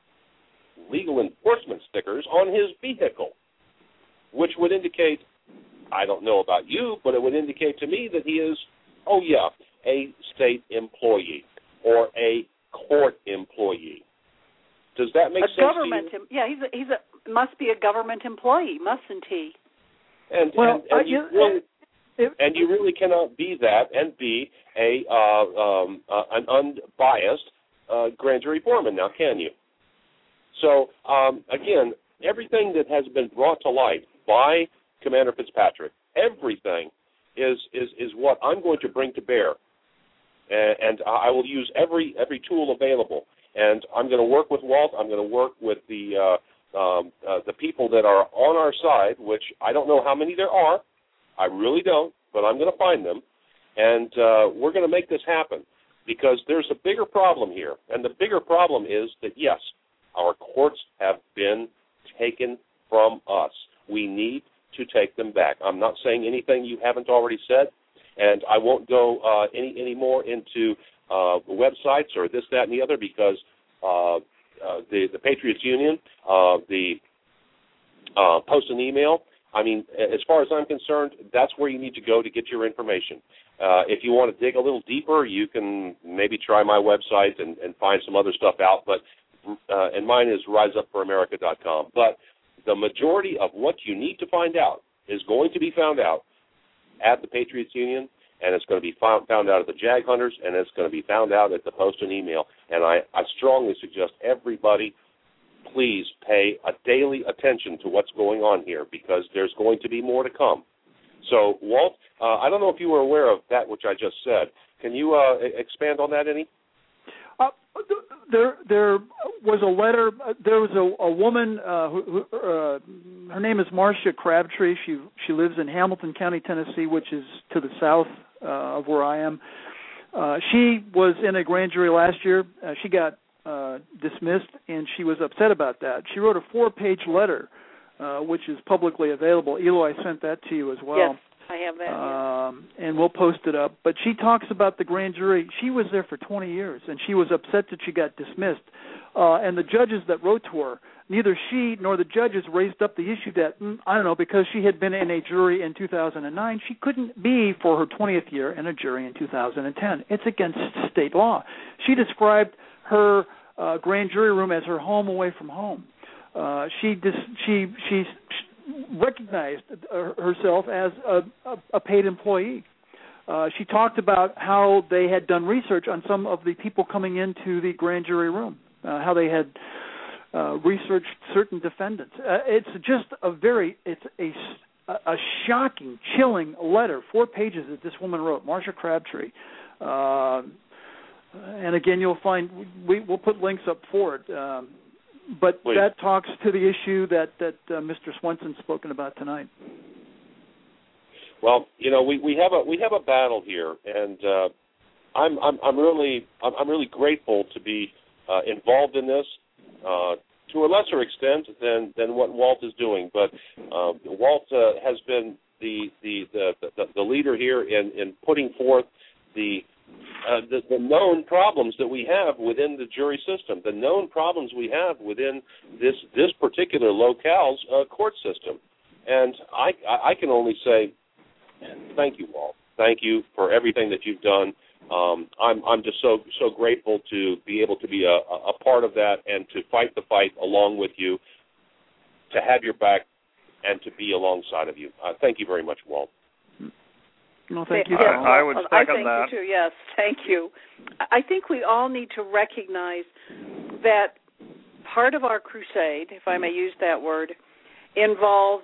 legal enforcement stickers, on his vehicle, which would indicate, I don't know about you, but it would indicate to me that he is, oh, yeah, a state employee or a court employee. Does that make a sense government, to you? Yeah, he's a, he's a must be a government employee, mustn't he? And well, and, and, uh, you, you, really, if, and you really cannot be that and be a uh, um, uh, an unbiased uh, grand jury foreman, now can you? So um, again, everything that has been brought to light by Commander Fitzpatrick, everything. Is, is is what I'm going to bring to bear, and, and I will use every every tool available. And I'm going to work with Walt. I'm going to work with the uh, um, uh, the people that are on our side, which I don't know how many there are. I really don't, but I'm going to find them, and uh, we're going to make this happen, because there's a bigger problem here, and the bigger problem is that yes, our courts have been taken from us. We need to take them back. I'm not saying anything you haven't already said, and I won't go uh, any any more into uh, websites or this, that, and the other, because uh, uh, the the Patriots Union, uh, the uh, Post and Email. I mean, as far as I'm concerned, that's where you need to go to get your information. Uh, if you want to dig a little deeper, you can maybe try my website and, and find some other stuff out. But uh, and mine is rise up for america dot com. But the majority of what you need to find out is going to be found out at the Patriots Union, and it's going to be found, found out at the Jag Hunters, and it's going to be found out at the Post and Email. And I, I strongly suggest everybody please pay a daily attention to what's going on here, because there's going to be more to come. So, Walt, uh, I don't know if you were aware of that which I just said. Can you uh, expand on that any? Uh, there, there was a letter. There was a, a woman. Uh, who, who, uh, her name is Marcia Crabtree. She she lives in Hamilton County, Tennessee, which is to the south uh, of where I am. Uh, she was in a grand jury last year. Uh, she got uh, dismissed, and she was upset about that. She wrote a four-page letter, uh, which is publicly available. Elo, I sent that to you as well. Yes. I have that. Um, yeah. And we'll post it up. But she talks about the grand jury. She was there for twenty years, and she was upset that she got dismissed. Uh, and the judges that wrote to her, neither she nor the judges raised up the issue that, mm, I don't know, because she had been in a jury in two thousand nine, she couldn't be for her twentieth year in a jury in two thousand ten. It's against state law. She described her uh, grand jury room as her home away from home. Uh, she dis- she she recognized herself as a, a, a paid employee. Uh, she talked about how they had done research on some of the people coming into the grand jury room, uh, how they had uh, researched certain defendants. Uh, it's just a very, it's a, a shocking, chilling letter, four pages that this woman wrote, Marsha Crabtree. Uh, and again, you'll find, we, we'll put links up for it. Um, But Please. That talks to the issue that that uh, Mister Swenson's spoken about tonight. Well, you know, we, we have a we have a battle here, and uh, I'm I'm I'm really I'm, I'm really grateful to be uh, involved in this uh, to a lesser extent than, than what Walt is doing. But uh, Walt uh, has been the the, the the the leader here in, in putting forth the Uh, the, the known problems that we have within the jury system, the known problems we have within this this particular locale's uh, court system. And I, I can only say thank you, Walt. Thank you for everything that you've done. Um, I'm I'm just so so grateful to be able to be a, a part of that and to fight the fight along with you, to have your back and to be alongside of you. Uh, thank you very much, Walt. No, thank you. I, I would second I thank that. You too. Yes, thank you. I think we all need to recognize that part of our crusade, if I may use that word, involves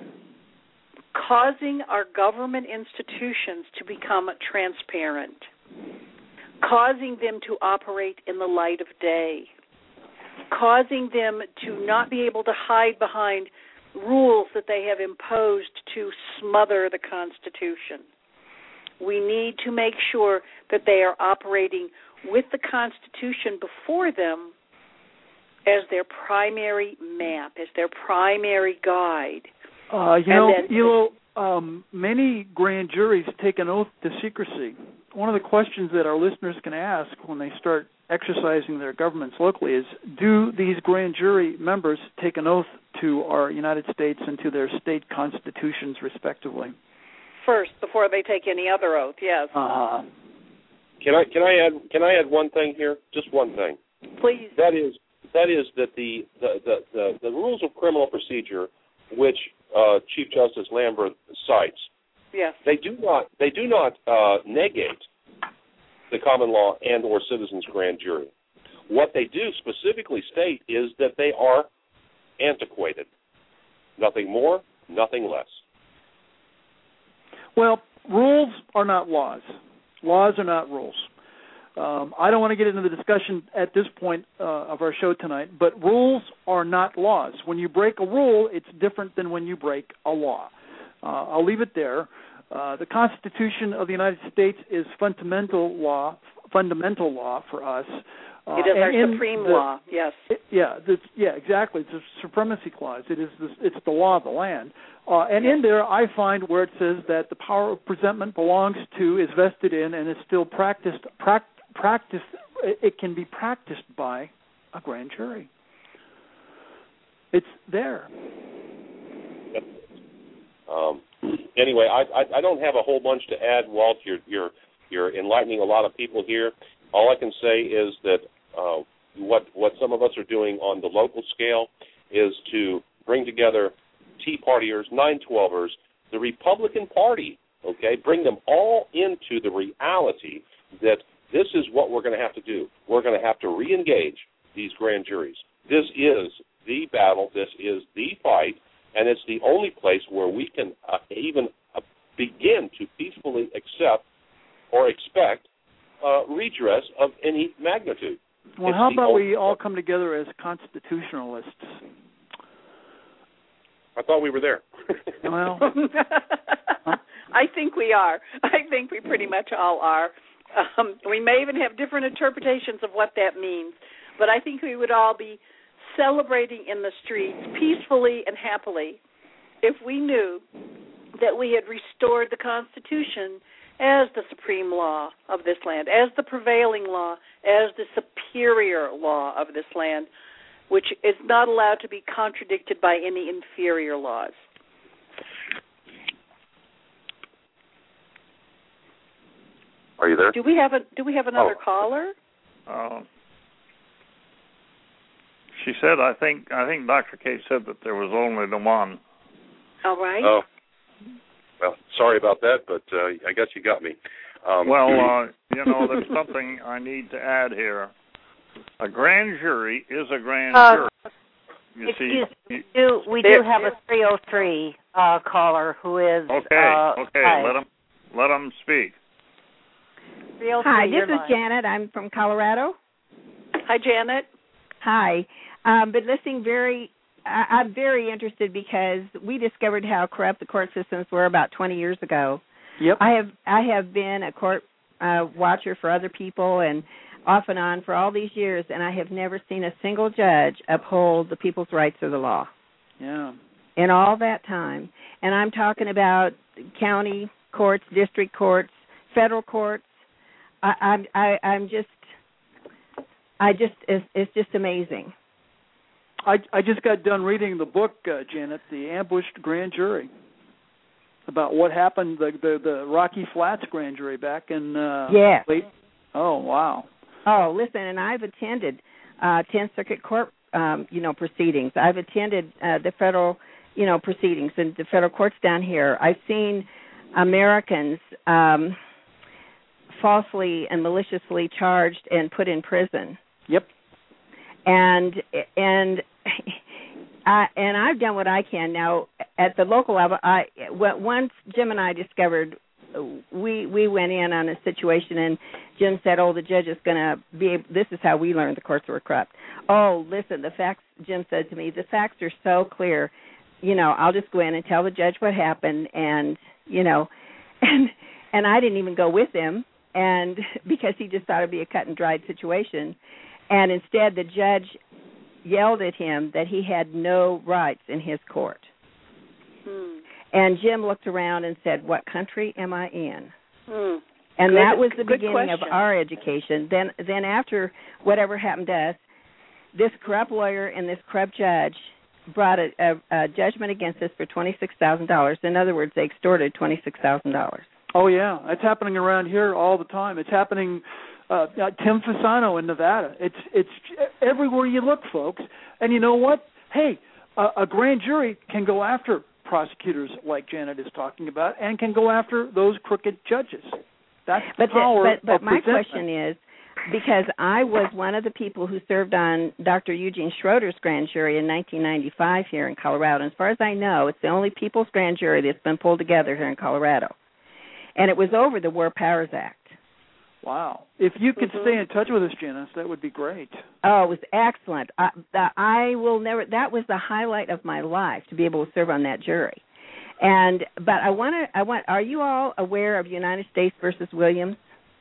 causing our government institutions to become transparent, causing them to operate in the light of day, causing them to not be able to hide behind rules that they have imposed to smother the Constitution. We need to make sure that they are operating with the Constitution before them as their primary map, as their primary guide. Uh, you and know, then, you know um, many grand juries take an oath to secrecy. One of the questions that our listeners can ask when they start exercising their governments locally is, do these grand jury members take an oath to our United States and to their state constitutions, respectively? First, before they take any other oath, yes. Uh-huh. Can I can I add can I add one thing here? Just one thing. Please. That is that is that the the, the, the, the rules of criminal procedure, which uh, Chief Justice Lambert cites, yes, they do not they do not uh, negate the common law and or citizens grand jury. What they do specifically state is that they are antiquated. Nothing more, nothing less. Well, rules are not laws. Laws are not rules. Um, I don't want to get into the discussion at this point uh, of our show tonight, but rules are not laws. When you break a rule, it's different than when you break a law. Uh, I'll leave it there. Uh, the Constitution of the United States is fundamental law, fundamental law for us. Uh, it is our supreme the, law, yes. It, yeah, the, yeah, exactly. It's a supremacy clause. It is the, it's the law of the land. Uh, and in there, I find where it says that the power of presentment belongs to, is vested in, and is still practiced. Pra- practiced. It can be practiced by a grand jury. It's there. Um, anyway, I, I I don't have a whole bunch to add, Walt. You're you're you're enlightening a lot of people here. All I can say is that uh, what what some of us are doing on the local scale is to bring together Tea Partiers, nine twelvers, the Republican Party, okay, bring them all into the reality that this is what we're going to have to do. We're going to have to re-engage these grand juries. This is the battle. This is the fight, and it's the only place where we can uh, even uh, begin to peacefully accept or expect uh, redress of any magnitude. Well, it's how about we place. all come together as constitutionalists? I thought we were there. Well, I think we are. I think we pretty much all are. Um, we may even have different interpretations of what that means, but I think we would all be celebrating in the streets peacefully and happily if we knew that we had restored the Constitution as the supreme law of this land, as the prevailing law, as the superior law of this land, which is not allowed to be contradicted by any inferior laws. Are you there? Do we have a Do we have another oh. caller? Uh, she said, "I think I think Doctor Kate said that there was only the one." All right. Oh, well, sorry about that, but uh, I guess you got me. Um, well, uh, you know, there's something I need to add here. A grand jury is a grand uh, jury. You excuse see, me, we do, we do have a three oh three uh, caller who is. Okay, uh, okay, hi. let him let him speak. three oh three, Hi, this is line. Janet. I'm from Colorado. Hi, Janet. Hi. Um, been listening very, I, I'm very interested because we discovered how corrupt the court systems were about twenty years ago. Yep. I have I have been a court uh, watcher for other people and off and on for all these years, and I have never seen a single judge uphold the people's rights of the law. Yeah. In all that time. And I'm talking about county courts, district courts, federal courts. I, I'm I, I'm just I just it's, it's just amazing. I I just got done reading the book, uh, Janet, The Ambushed Grand Jury, about what happened the the, the Rocky Flats Grand Jury back in uh, yes. late. Oh wow. Oh, listen, and I've attended uh, tenth Circuit Court, um, you know, proceedings. I've attended uh, the federal, you know, proceedings and the federal courts down here. I've seen Americans um, falsely and maliciously charged and put in prison. Yep. And and I and I've done what I can now at the local level. I once Jim and I discovered. We we went in on a situation, and Jim said, "Oh, the judge is going to be able, this is how we learned the courts were corrupt." Oh, listen, the facts, Jim said to me, the facts are so clear. You know, I'll just go in and tell the judge what happened, and, you know, and and I didn't even go with him, and because he just thought it would be a cut and dried situation. And instead, the judge yelled at him that he had no rights in his court. Hmm. And Jim looked around and said, "What country am I in?" Hmm. And good, that was the beginning question. of our education. Then, then after whatever happened to us, this corrupt lawyer and this corrupt judge brought a, a, a judgment against us for twenty-six thousand dollars. In other words, they extorted twenty-six thousand dollars. Oh yeah, it's happening around here all the time. It's happening. Uh, uh, Tim Fasano in Nevada. It's it's everywhere you look, folks. And you know what? Hey, uh, a grand jury can go after prosecutors like Janet is talking about, and can go after those crooked judges. That's the but power the, but, but of my presentment. question is, because I was one of the people who served on Doctor Eugene Schroeder's grand jury in nineteen ninety-five here in Colorado. And as far as I know, it's the only people's grand jury that's been pulled together here in Colorado. And it was over the War Powers Act. Wow. If you could mm-hmm. stay in touch with us, Janice, that would be great. Oh, it was excellent. I, I will never, that was the highlight of my life, to be able to serve on that jury. And, but I want to, I want, are you all aware of United States versus Williams?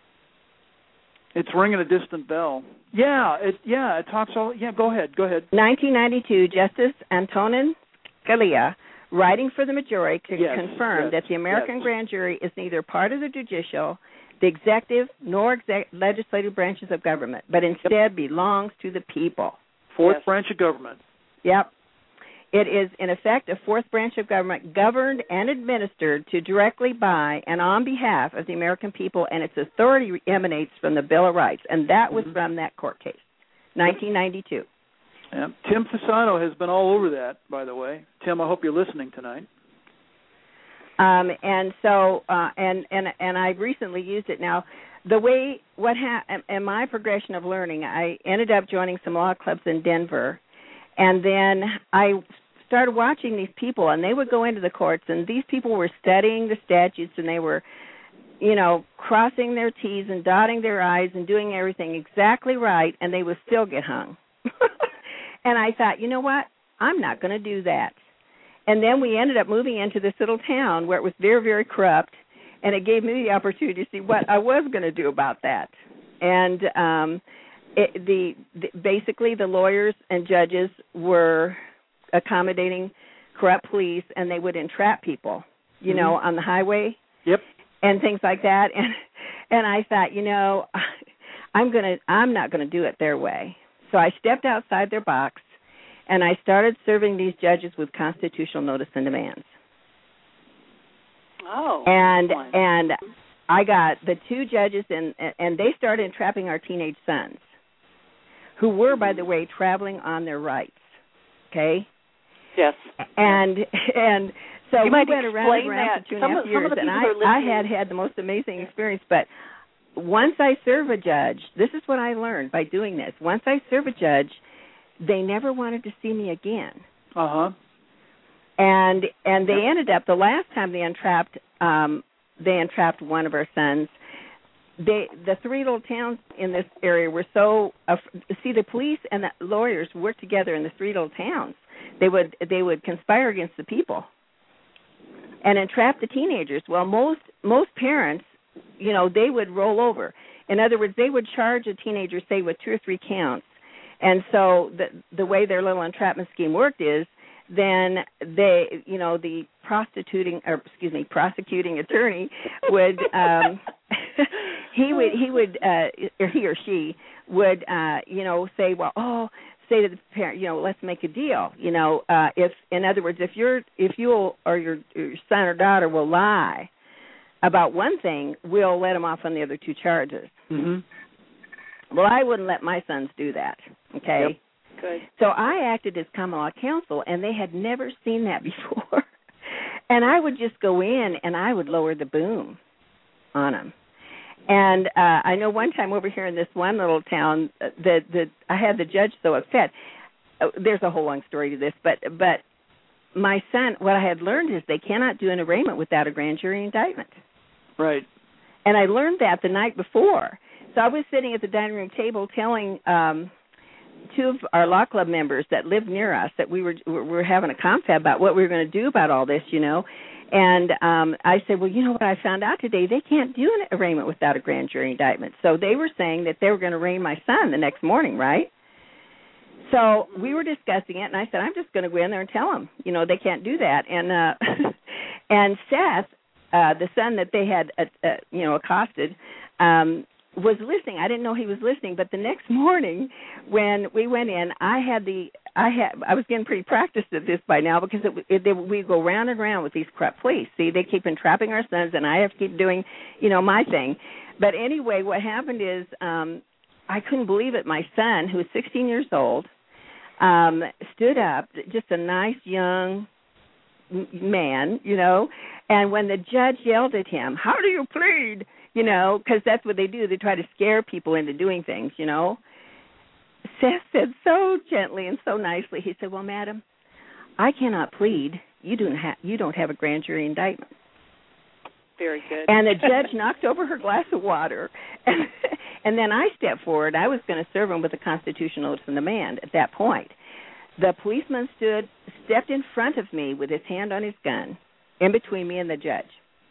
It's ringing a distant bell. Yeah, it, yeah, it talks all, yeah, go ahead, go ahead. nineteen ninety-two, Justice Antonin Scalia, writing for the majority, yes, confirmed yes, that the American yes. grand jury is neither part of the judicial, the executive, nor exec- legislative branches of government, but instead yep. belongs to the people. Fourth yes. branch of government. Yep. It is, in effect, a fourth branch of government governed and administered to directly by and on behalf of the American people, and its authority emanates from the Bill of Rights, and that was mm-hmm. from that court case, nineteen ninety-two. Yep. Tim Fasano has been all over that, by the way. Tim, I hope you're listening tonight. Um, and so, uh, and, and and I recently used it. Now, the way, what ha- in my progression of learning, I ended up joining some law clubs in Denver, and then I started watching these people, and they would go into the courts, and these people were studying the statutes, and they were, you know, crossing their T's and dotting their I's and doing everything exactly right, and they would still get hung. And I thought, you know what, I'm not going to do that. And then we ended up moving into this little town where it was very, very corrupt, and it gave me the opportunity to see what I was going to do about that. And um, it, the, the basically the lawyers and judges were accommodating corrupt police, and they would entrap people. you mm-hmm. know, on the highway. Yep. And things like that. And and I thought, you know, I'm gonna I'm not gonna do it their way. So I stepped outside their box, and I started serving these judges with constitutional notice and demands. Oh. And one. and I got the two judges, and and they started entrapping our teenage sons, who were, by the way, traveling on their rights. Okay. Yes. And and so you we might went around and around that. for two and some a half of, years, and I, I had had the most amazing experience. But once I serve a judge, this is what I learned by doing this. Once I serve a judge, they never wanted to see me again. Uh huh. And and they ended up the last time they entrapped um, they entrapped one of our sons. They the three little towns in this area were so uh, see the police and the lawyers worked together in the three little towns. They would they would conspire against the people and entrap the teenagers. Well, most most parents, you know, they would roll over. In other words, they would charge a teenager, say, with two or three counts. And so the the way their little entrapment scheme worked is then they, you know, the prostituting or excuse me, prosecuting attorney would um, he would he would uh, or he or she would uh, you know say, well, oh. say to the parent, you know, let's make a deal. You know, uh, if, in other words, if you're, if you or your, your son or daughter will lie about one thing, we'll let them off on the other two charges. Mm-hmm. Well, I wouldn't let my sons do that. Okay. Yep. Good. So I acted as common law counsel, and they had never seen that before. And I would just go in and I would lower the boom on them. And uh, I know one time over here in this one little town that that I had the judge so upset. Uh, there's a whole long story to this, but but my son, what I had learned is they cannot do an arraignment without a grand jury indictment. Right. And I learned that the night before. So I was sitting at the dining room table telling um, two of our law club members that lived near us that we were we were having a confab about what we were going to do about all this, you know. And um, I said, well, you know what I found out today? They can't do an arraignment without a grand jury indictment. So they were saying that they were going to arraign my son the next morning, right? So we were discussing it, and I said, I'm just going to go in there and tell them, you know, they can't do that. And uh, and Seth, uh, the son that they had, uh, uh, you know, accosted, um, was listening. I didn't know he was listening, but the next morning when we went in, I had the I had I was getting pretty practiced at this by now because it, it, they, we go round and round with these corrupt police. See, they keep entrapping our sons, and I have to keep doing, you know, my thing. But anyway, what happened is um, I couldn't believe it. My son, who was sixteen years old, um, stood up, just a nice young man, you know, and when the judge yelled at him, "How do you plead?" You know, because that's what they do. They try to scare people into doing things, you know. Seth said so gently and so nicely, he said, well, madam, I cannot plead. You don't have, you don't have a grand jury indictment. Very good. And the judge knocked over her glass of water. And, and then I stepped forward. I was going to serve him with a constitutional notice and demand at that point. The policeman stood, stepped in front of me with his hand on his gun, in between me and the judge.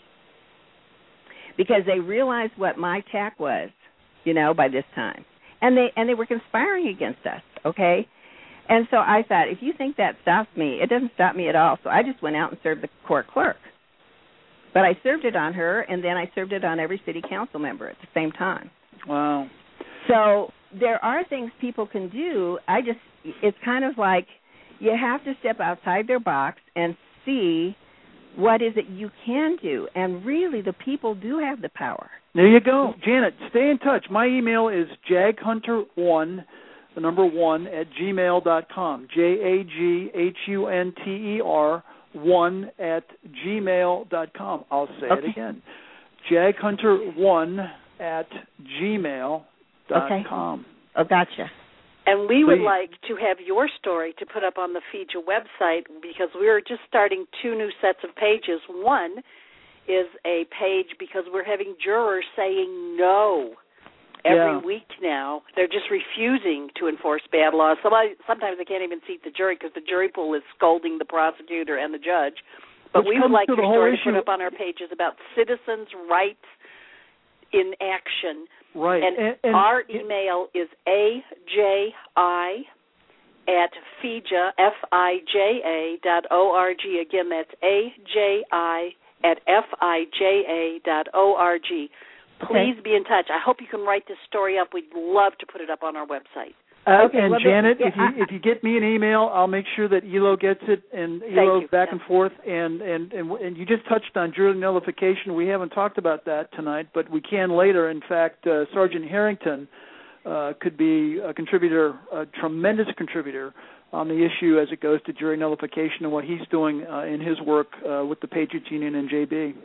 Because they realized what my tack was, you know, by this time. And they and they were conspiring against us, okay? And so I thought, if you think that stops me, it doesn't stop me at all. So I just went out and served the court clerk. But I served it on her, and then I served it on every city council member at the same time. Wow. So there are things people can do. I just, it's kind of like you have to step outside their box and see what is it you can do? And really, the people do have the power. There you go. Janet, stay in touch. My email is jaghunter one, the number one, at gmail dot com. J A G H U N T E R, one at gmail dot com. I'll say okay. it again. jaghunter one at gmail dot com. Okay. Oh, gotcha. And we would Please. like to have your story to put up on the F I J A website because we're just starting two new sets of pages. One is a page because we're having jurors saying no every yeah. week now. They're just refusing to enforce bad laws. Somebody, sometimes they can't even seat the jury because the jury pool is scolding the prosecutor and the judge. But Which we would like your story issue. to put up on our pages about citizens' rights in action. Right. And, and, and our email is A J I at F I J A, F I J A dot O R G. Again, that's A J I at F I J A dot org. Please okay. be in touch. I hope you can write this story up. We'd love to put it up on our website. Uh, okay, and well, Janet, yeah, if you I, if you get me an email, I'll make sure that E L O gets it, and E L O's back yeah. and forth. And, and, and, and you just touched on jury nullification. We haven't talked about that tonight, but we can later. In fact, uh, Sergeant Harrington uh, could be a contributor, a tremendous contributor on the issue as it goes to jury nullification and what he's doing uh, in his work uh, with the Patriots Union and J B.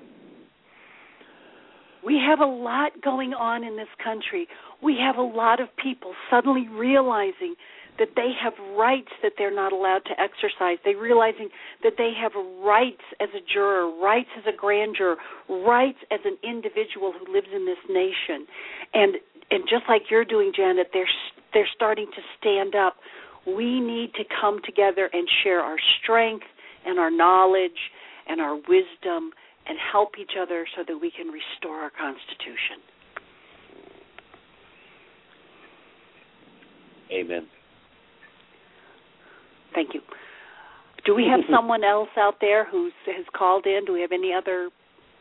We have a lot going on in this country. We have a lot of people suddenly realizing that they have rights that they're not allowed to exercise. They're realizing that they have rights as a juror, rights as a grand juror, rights as an individual who lives in this nation. And and just like you're doing, Janet, they're they're starting to stand up. We need to come together and share our strength and our knowledge and our wisdom and help each other so that we can restore our Constitution. Amen. Thank you. Do we have someone else out there who has called in? Do we have any other?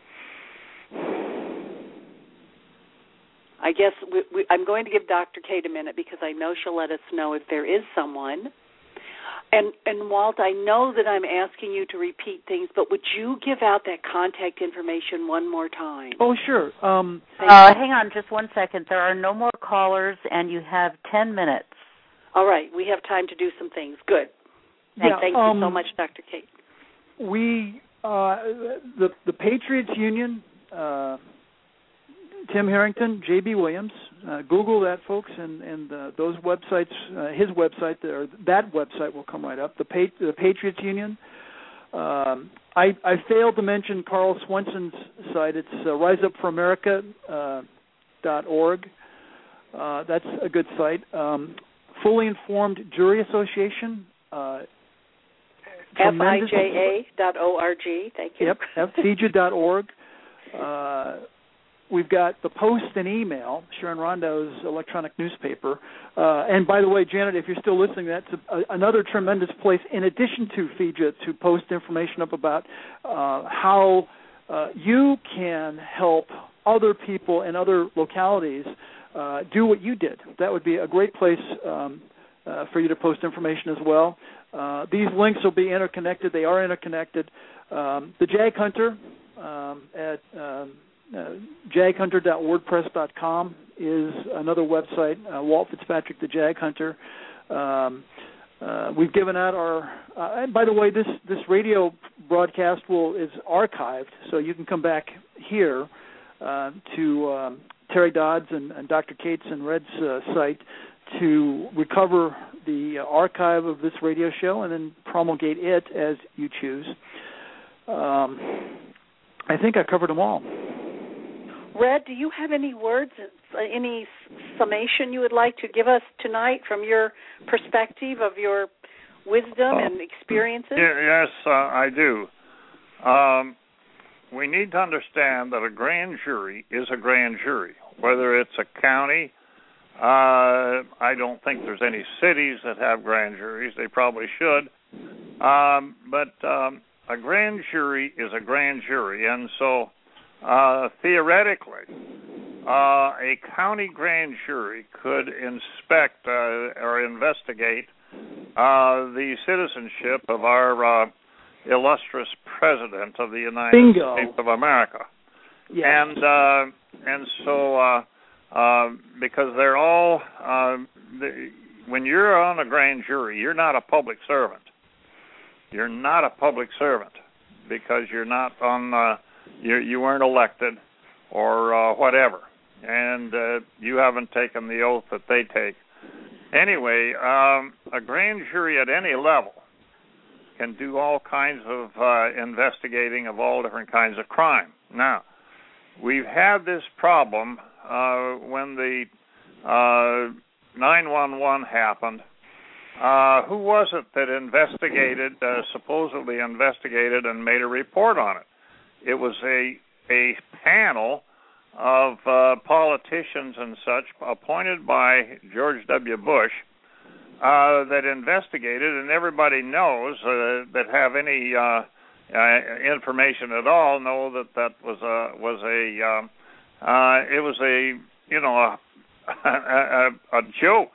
I guess we, we, I'm going to give Doctor Kate a minute because I know she'll let us know if there is someone. And, and Walt, I know that I'm asking you to repeat things, but would you give out that contact information one more time? Oh, sure. Um, uh, hang on just one second. There are no more callers, and you have ten minutes. All right. We have time to do some things. Good. Thank, yeah, thank um, you so much, Doctor Kate. We, uh, the, the Patriots Union, uh, Tim Harrington, J B. Williams, uh, Google that, folks, and, and uh, those websites, uh, his website, or that website will come right up, the, Pat- the Patriots Union. Um, I, I failed to mention Carl Swenson's site. It's uh, rise up for america dot org. Uh, that's a good site. Um, Fully Informed Jury Association. Uh, F I J A dot org. Thank you. Yep, F I J A dot org. Uh, we've got the Post and Email, Sharon Rondo's electronic newspaper. Uh, and by the way, Janet, if you're still listening, that's a, a, another tremendous place, in addition to F I J A, to post information up about uh, how uh, you can help other people in other localities uh, do what you did. That would be a great place um, uh, for you to post information as well. Uh, these links will be interconnected. They are interconnected. Um, the Jag Hunter um, at um, uh, jag hunter dot wordpress dot com is another website. Uh, Walt Fitzpatrick, the Jag Hunter. Um, uh, we've given out our. Uh, and by the way, this this radio broadcast will is archived, so you can come back here uh, to um, Terry Dodd's and, and Doctor Cates and Red's uh, site to recover the archive of this radio show and then promulgate it as you choose. Um, I think I covered them all. Red, do you have any words, any summation you would like to give us tonight from your perspective of your wisdom uh, and experiences? Yes, uh, I do. Um, we need to understand that a grand jury is a grand jury, whether it's a county. Uh, I don't think there's any cities that have grand juries. They probably should. Um, but um, a grand jury is a grand jury, and so uh, theoretically, uh, a county grand jury could inspect uh, or investigate uh, the citizenship of our uh, illustrious President of the United Bingo. States of America. Yes. And, uh, and so... Uh, Uh, because they're all, uh, the, when you're on a grand jury, you're not a public servant. You're not a public servant because you're not on, uh, you, you weren't elected or uh, whatever, and uh, you haven't taken the oath that they take. Anyway, um, a grand jury at any level can do all kinds of uh, investigating of all different kinds of crime. Now, we've had this problem Uh, when the uh, nine one one happened. Uh, who was it that investigated, uh, supposedly investigated and made a report on it? It was a a panel of uh, politicians and such appointed by George W. Bush uh, that investigated, and everybody knows uh, that have any uh, uh, information at all know that that was a was a um, uh, it was a you know a a, a joke.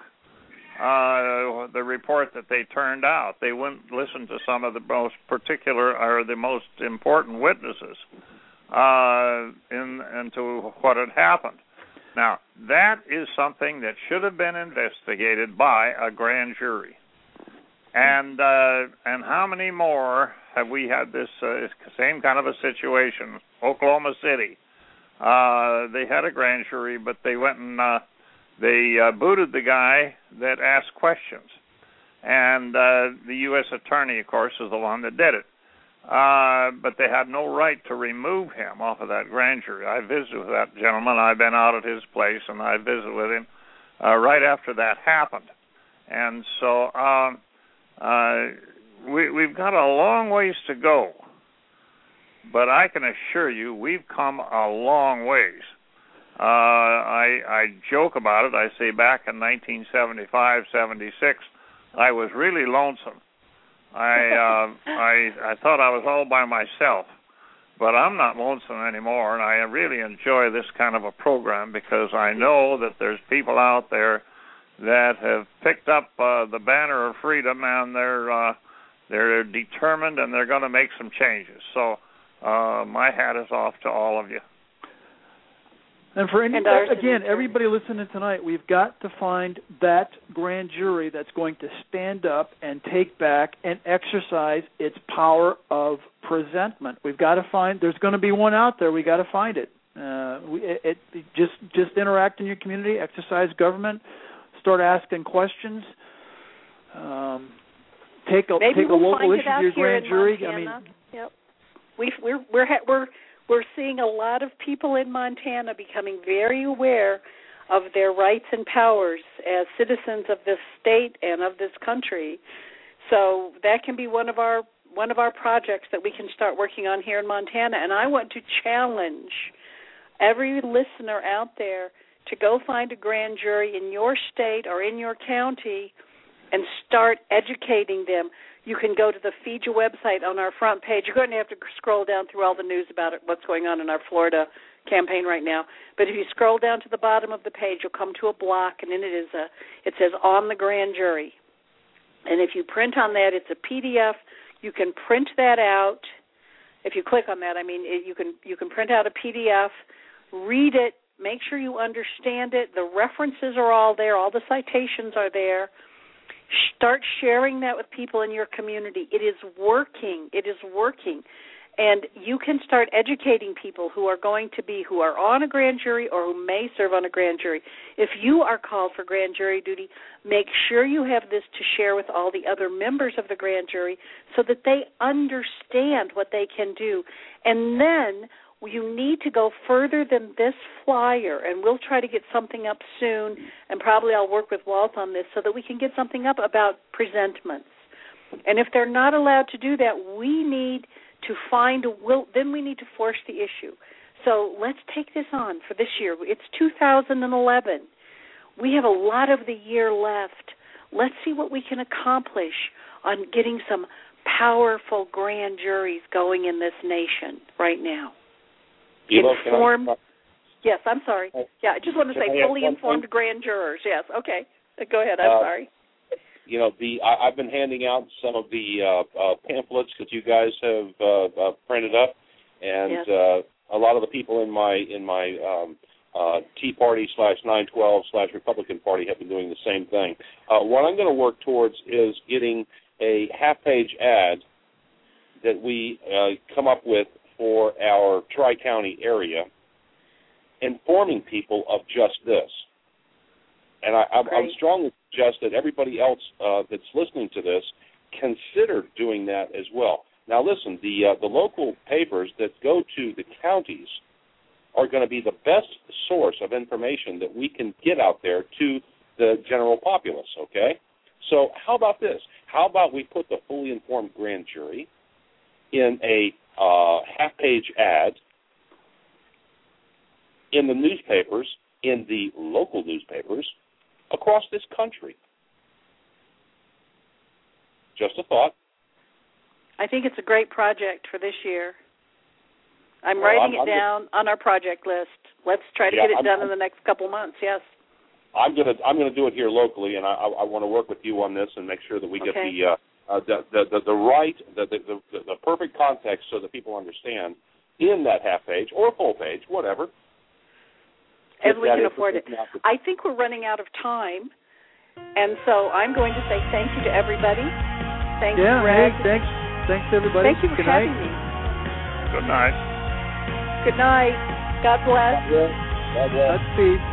Uh, the report that they turned out, they wouldn't listen to some of the most particular or the most important witnesses uh, in into what had happened. Now, that is something that should have been investigated by a grand jury. And uh, and how many more have we had this uh, same kind of a situation? Oklahoma City, uh, they had a grand jury, but they went and uh, they uh, booted the guy that asked questions. And uh, the U S attorney, of course, is the one that did it. Uh, but they had no right to remove him off of that grand jury. I visited with that gentleman. I've been out at his place, and I visited with him uh, right after that happened. And so um, uh, we, we've got a long ways to go. But I can assure you we've come a long ways. Uh, I, I joke about it. I say back in nineteen seventy-five, seventy-six, I was really lonesome. I uh, I I thought I was all by myself, but I'm not lonesome anymore, and I really enjoy this kind of a program because I know that there's people out there that have picked up uh, the banner of freedom, and they're uh, they're determined, and they're going to make some changes. So uh, my hat is off to all of you. And for any, and again, everybody listening tonight, we've got to find that grand jury that's going to stand up and take back and exercise its power of presentment. We've got to find. There's going to be one out there. We got to find it. Uh, we, it, it. Just just interact in your community, exercise government, start asking questions. Um, take a Maybe take we'll a local find issue it out to your grand jury. Montana. I mean, yep. We've, we're we're we're we're seeing a lot of people in Montana becoming very aware of their rights and powers as citizens of this state and of this country. So that can be one of our one of our projects that we can start working on here in Montana. And I want to challenge every listener out there to go find a grand jury in your state or in your county and start educating them. You can go to the F I J A website on our front page. You're going to have to scroll down through all the news about it, what's going on in our Florida campaign right now. But if you scroll down to the bottom of the page, you'll come to a block, and in it is a it says on the grand jury. And if you print on that, it's a P D F. You can print that out. If you click on that, I mean, it, you can you can print out a P D F, read it, make sure you understand it. The references are all there. All the citations are there. Start sharing that with people in your community. It is working. It is working. And you can start educating people who are going to be, who are on a grand jury or who may serve on a grand jury. If you are called for grand jury duty, make sure you have this to share with all the other members of the grand jury so that they understand what they can do. And then you need to go further than this flyer, and we'll try to get something up soon, and probably I'll work with Walt on this so that we can get something up about presentments. And if they're not allowed to do that, we need to find a will, then we need to force the issue. So let's take this on for this year. It's two thousand eleven. We have a lot of the year left. Let's see what we can accomplish on getting some powerful grand juries going in this nation right now. Informed. Yes, I'm sorry. Yeah, I just want to say fully informed grand jurors. Yes, okay. Go ahead. I'm uh, sorry. You know, the I, I've been handing out some of the uh, uh, pamphlets that you guys have uh, uh, printed up, and yes. uh, a lot of the people in my in my um, uh, Tea Party slash nine twelve slash Republican Party have been doing the same thing. Uh, what I'm going to work towards is getting a half-page ad that we uh, come up with for our Tri-County area, informing people of just this. And I, I'm, I'm strongly suggest that everybody else uh, that's listening to this consider doing that as well. Now, listen, the uh, the local papers that go to the counties are going to be the best source of information that we can get out there to the general populace, okay? So how about this? How about we put the fully informed grand jury in a uh, half-page ad in the newspapers, in the local newspapers, across this country? Just a thought. I think it's a great project for this year. I'm well, writing I'm, it I'm down just, on our project list. Let's try to yeah, get it I'm, done I'm, in the next couple months, yes. I'm gonna I'm gonna do it here locally, and I I, I want to work with you on this and make sure that we get Okay. the, uh, uh, the, the the the right the the, the the perfect context so that people understand in that half page or full page, whatever. As we can is, afford it. I think we're running out of time, and so I'm going to say thank you to everybody. Thanks, yeah, Red. hey, thanks, thanks everybody. Thank you for Good having night. me. Good night. Good night. God bless. God bless. God bless. Godspeed.